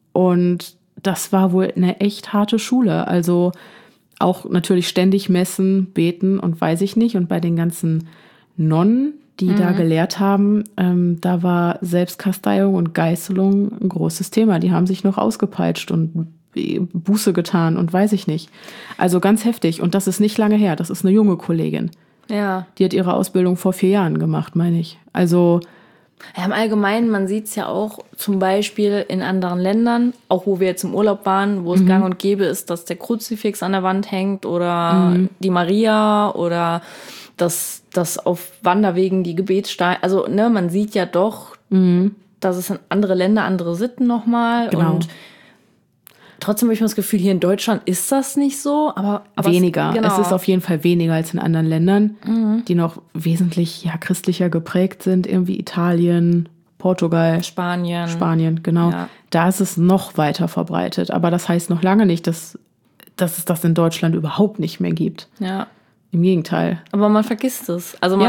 Und das war wohl eine echt harte Schule. Also auch natürlich ständig messen, beten und weiß ich nicht. Und bei den ganzen Nonnen, die da gelehrt haben, da war Selbstkasteiung und Geißelung ein großes Thema. Die haben sich noch ausgepeitscht und Buße getan und weiß ich nicht. Also ganz heftig. Und das ist nicht lange her. Das ist eine junge Kollegin. Ja. Die hat ihre Ausbildung vor 4 Jahren gemacht, meine ich. Also ja, im Allgemeinen, man sieht es ja auch zum Beispiel in anderen Ländern, auch wo wir jetzt im Urlaub waren, wo es gang und gäbe ist, dass der Kruzifix an der Wand hängt oder die Maria oder dass auf Wanderwegen die Gebetssteine, also ne, man sieht ja doch, dass es in andere Länder, andere Sitten nochmal. Genau. Und trotzdem habe ich das Gefühl, hier in Deutschland ist das nicht so, aber weniger. Es ist auf jeden Fall weniger als in anderen Ländern, die noch wesentlich christlicher geprägt sind, irgendwie Italien, Portugal, Spanien, genau. Ja. Da ist es noch weiter verbreitet, aber das heißt noch lange nicht, dass es das in Deutschland überhaupt nicht mehr gibt. Ja. Im Gegenteil. Aber man vergisst es. Also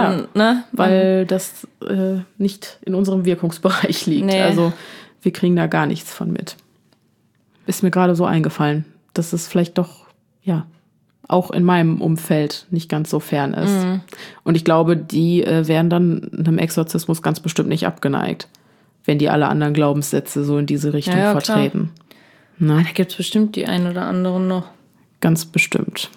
weil das nicht in unserem Wirkungsbereich liegt. Nee. Also wir kriegen da gar nichts von mit. Ist mir gerade so eingefallen, dass es vielleicht doch, auch in meinem Umfeld nicht ganz so fern ist. Mhm. Und ich glaube, die wären dann einem Exorzismus ganz bestimmt nicht abgeneigt, wenn die alle anderen Glaubenssätze so in diese Richtung vertreten. Da gibt es bestimmt die ein oder anderen noch. Ganz bestimmt.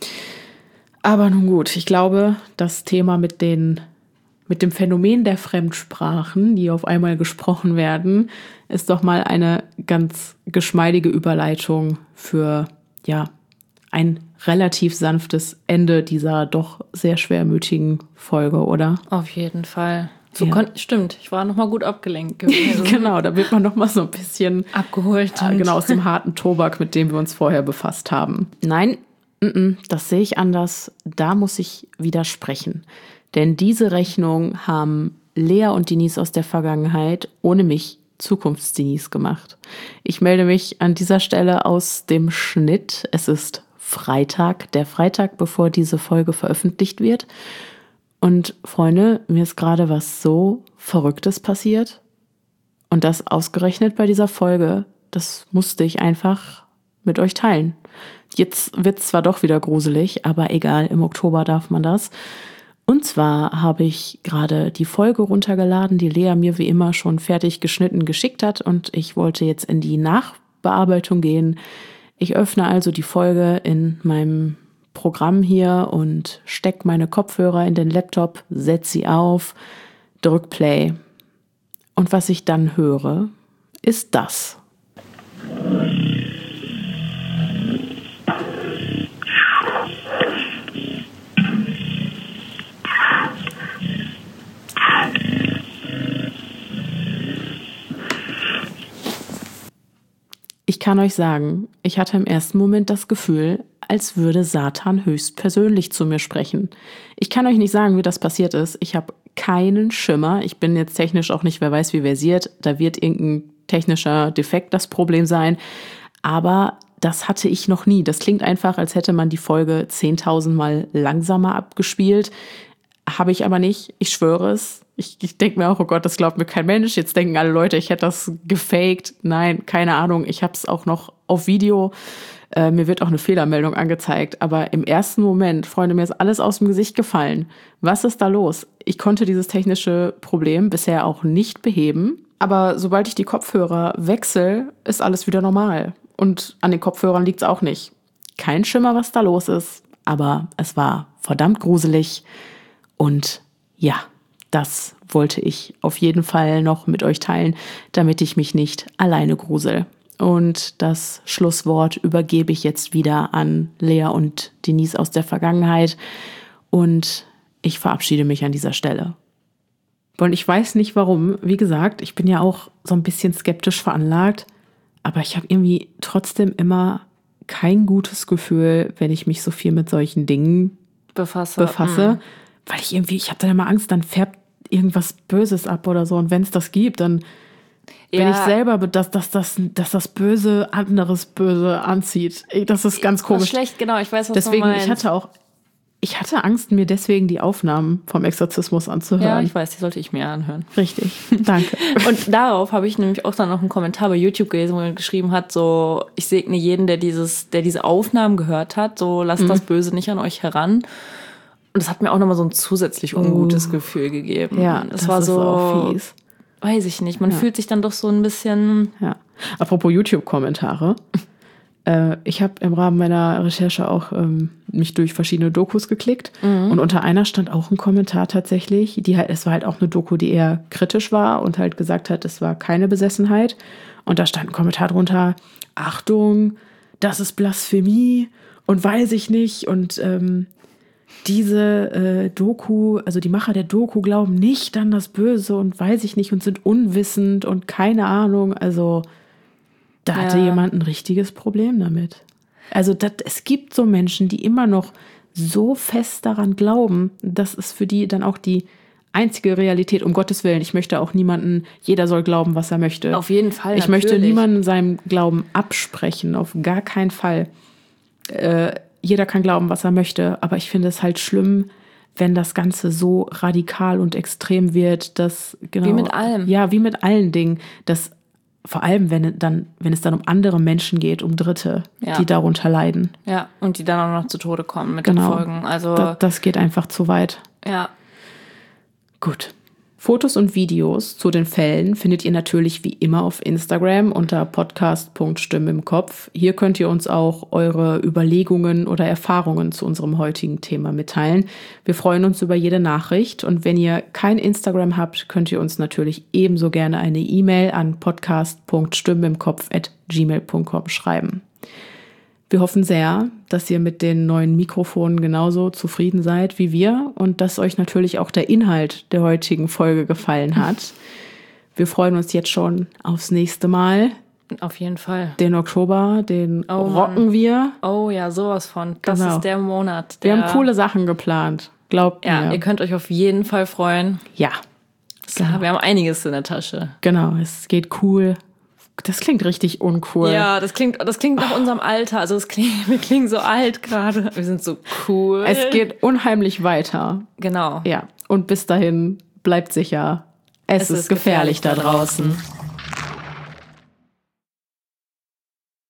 Aber nun gut, ich glaube, das Thema mit dem Phänomen der Fremdsprachen, die auf einmal gesprochen werden, ist doch mal eine ganz geschmeidige Überleitung für, ein relativ sanftes Ende dieser doch sehr schwermütigen Folge, oder? Auf jeden Fall. Stimmt, ich war nochmal gut abgelenkt gewesen. Genau, da wird man nochmal so ein bisschen abgeholt. Genau, aus dem harten Tobak, mit dem wir uns vorher befasst haben. Nein, das sehe ich anders. Da muss ich widersprechen. Denn diese Rechnung haben Lea und Denise aus der Vergangenheit ohne mich Zukunfts-Denise gemacht. Ich melde mich an dieser Stelle aus dem Schnitt. Es ist Freitag, der Freitag, bevor diese Folge veröffentlicht wird. Und Freunde, mir ist gerade was so Verrücktes passiert. Und das ausgerechnet bei dieser Folge, das musste ich einfach mit euch teilen. Jetzt wird es zwar doch wieder gruselig, aber egal, im Oktober darf man das. Und zwar habe ich gerade die Folge runtergeladen, die Lea mir wie immer schon fertig geschnitten geschickt hat. Und ich wollte jetzt in die Nachbearbeitung gehen. Ich öffne also die Folge in meinem Programm hier und stecke meine Kopfhörer in den Laptop, setze sie auf, drück Play. Und was ich dann höre, ist das. Ich kann euch sagen, ich hatte im ersten Moment das Gefühl, als würde Satan höchstpersönlich zu mir sprechen. Ich kann euch nicht sagen, wie das passiert ist. Ich habe keinen Schimmer. Ich bin jetzt technisch auch nicht, wer weiß wie versiert. Da wird irgendein technischer Defekt das Problem sein. Aber das hatte ich noch nie. Das klingt einfach, als hätte man die Folge 10.000 Mal langsamer abgespielt. Habe ich aber nicht. Ich schwöre es. Ich denke mir auch, oh Gott, das glaubt mir kein Mensch. Jetzt denken alle Leute, ich hätte das gefaked. Nein, keine Ahnung. Ich habe es auch noch auf Video. Mir wird auch eine Fehlermeldung angezeigt. Aber im ersten Moment, Freunde, mir ist alles aus dem Gesicht gefallen. Was ist da los? Ich konnte dieses technische Problem bisher auch nicht beheben. Aber sobald ich die Kopfhörer wechsle, ist alles wieder normal. Und an den Kopfhörern liegt es auch nicht. Kein Schimmer, was da los ist. Aber es war verdammt gruselig. Und ja, das wollte ich auf jeden Fall noch mit euch teilen, damit ich mich nicht alleine grusel. Und das Schlusswort übergebe ich jetzt wieder an Lea und Denise aus der Vergangenheit. Und ich verabschiede mich an dieser Stelle. Und ich weiß nicht warum. Wie gesagt, ich bin ja auch so ein bisschen skeptisch veranlagt. Aber ich habe irgendwie trotzdem immer kein gutes Gefühl, wenn ich mich so viel mit solchen Dingen befasse. Weil ich habe dann immer Angst, dann färbt irgendwas Böses ab oder so. Und wenn es das gibt, dann bin ich selber, dass das Böse anderes Böse anzieht. Das ist ganz komisch. Das ist schlecht, genau. Ich weiß, was deswegen, du meinst. Ich hatte Angst, mir deswegen die Aufnahmen vom Exorzismus anzuhören. Ja, ich weiß, die sollte ich mir anhören. Richtig, danke. Und darauf habe ich nämlich auch dann noch einen Kommentar bei YouTube gelesen, wo er geschrieben hat, so, ich segne jeden, der diese Aufnahmen gehört hat, so, lasst das Böse nicht an euch heran. Und das hat mir auch nochmal so ein zusätzlich ungutes Gefühl gegeben. Ja, das war so auch fies. Weiß ich nicht, man fühlt sich dann doch so ein bisschen... Ja. Apropos YouTube-Kommentare. Ich habe im Rahmen meiner Recherche auch mich durch verschiedene Dokus geklickt. Und unter einer stand auch ein Kommentar tatsächlich. Es war halt auch eine Doku, die eher kritisch war und halt gesagt hat, es war keine Besessenheit. Und da stand ein Kommentar drunter, Achtung, das ist Blasphemie und weiß ich nicht. Und diese Doku, also die Macher der Doku glauben nicht an das Böse und weiß ich nicht und sind unwissend und keine Ahnung. Also da hatte jemand ein richtiges Problem damit. Also es gibt so Menschen, die immer noch so fest daran glauben, das ist für die dann auch die einzige Realität, um Gottes Willen. Ich möchte auch niemanden, jeder soll glauben, was er möchte. Auf jeden Fall, Ich möchte niemanden seinem Glauben absprechen, auf gar keinen Fall. Jeder kann glauben, was er möchte, aber ich finde es halt schlimm, wenn das Ganze so radikal und extrem wird, dass genau, wie mit allem. Ja, wie mit allen Dingen, dass vor allem, wenn es dann um andere Menschen geht, um Dritte, die darunter leiden. Ja, und die dann auch noch zu Tode kommen mit den Folgen. Also das geht einfach zu weit. Ja. Gut. Fotos und Videos zu den Fällen findet ihr natürlich wie immer auf Instagram unter podcast.stimme im Kopf. Hier könnt ihr uns auch eure Überlegungen oder Erfahrungen zu unserem heutigen Thema mitteilen. Wir freuen uns über jede Nachricht und wenn ihr kein Instagram habt, könnt ihr uns natürlich ebenso gerne eine E-Mail an podcast.stimmeimkopf@gmail.com schreiben. Wir hoffen sehr, dass ihr mit den neuen Mikrofonen genauso zufrieden seid wie wir und dass euch natürlich auch der Inhalt der heutigen Folge gefallen hat. Wir freuen uns jetzt schon aufs nächste Mal. Auf jeden Fall. Den Oktober, den rocken wir. Oh ja, sowas von. Das ist der Monat. Wir haben coole Sachen geplant, glaubt mir. Ja, ihr könnt euch auf jeden Fall freuen. Ja. Genau. Wir haben einiges in der Tasche. Genau, es geht cool. Das klingt richtig uncool. Ja, das klingt nach unserem Alter. Also wir klingen so alt gerade. Wir sind so cool. Es geht unheimlich weiter. Genau. Ja, und bis dahin bleibt sicher, es ist gefährlich da draußen.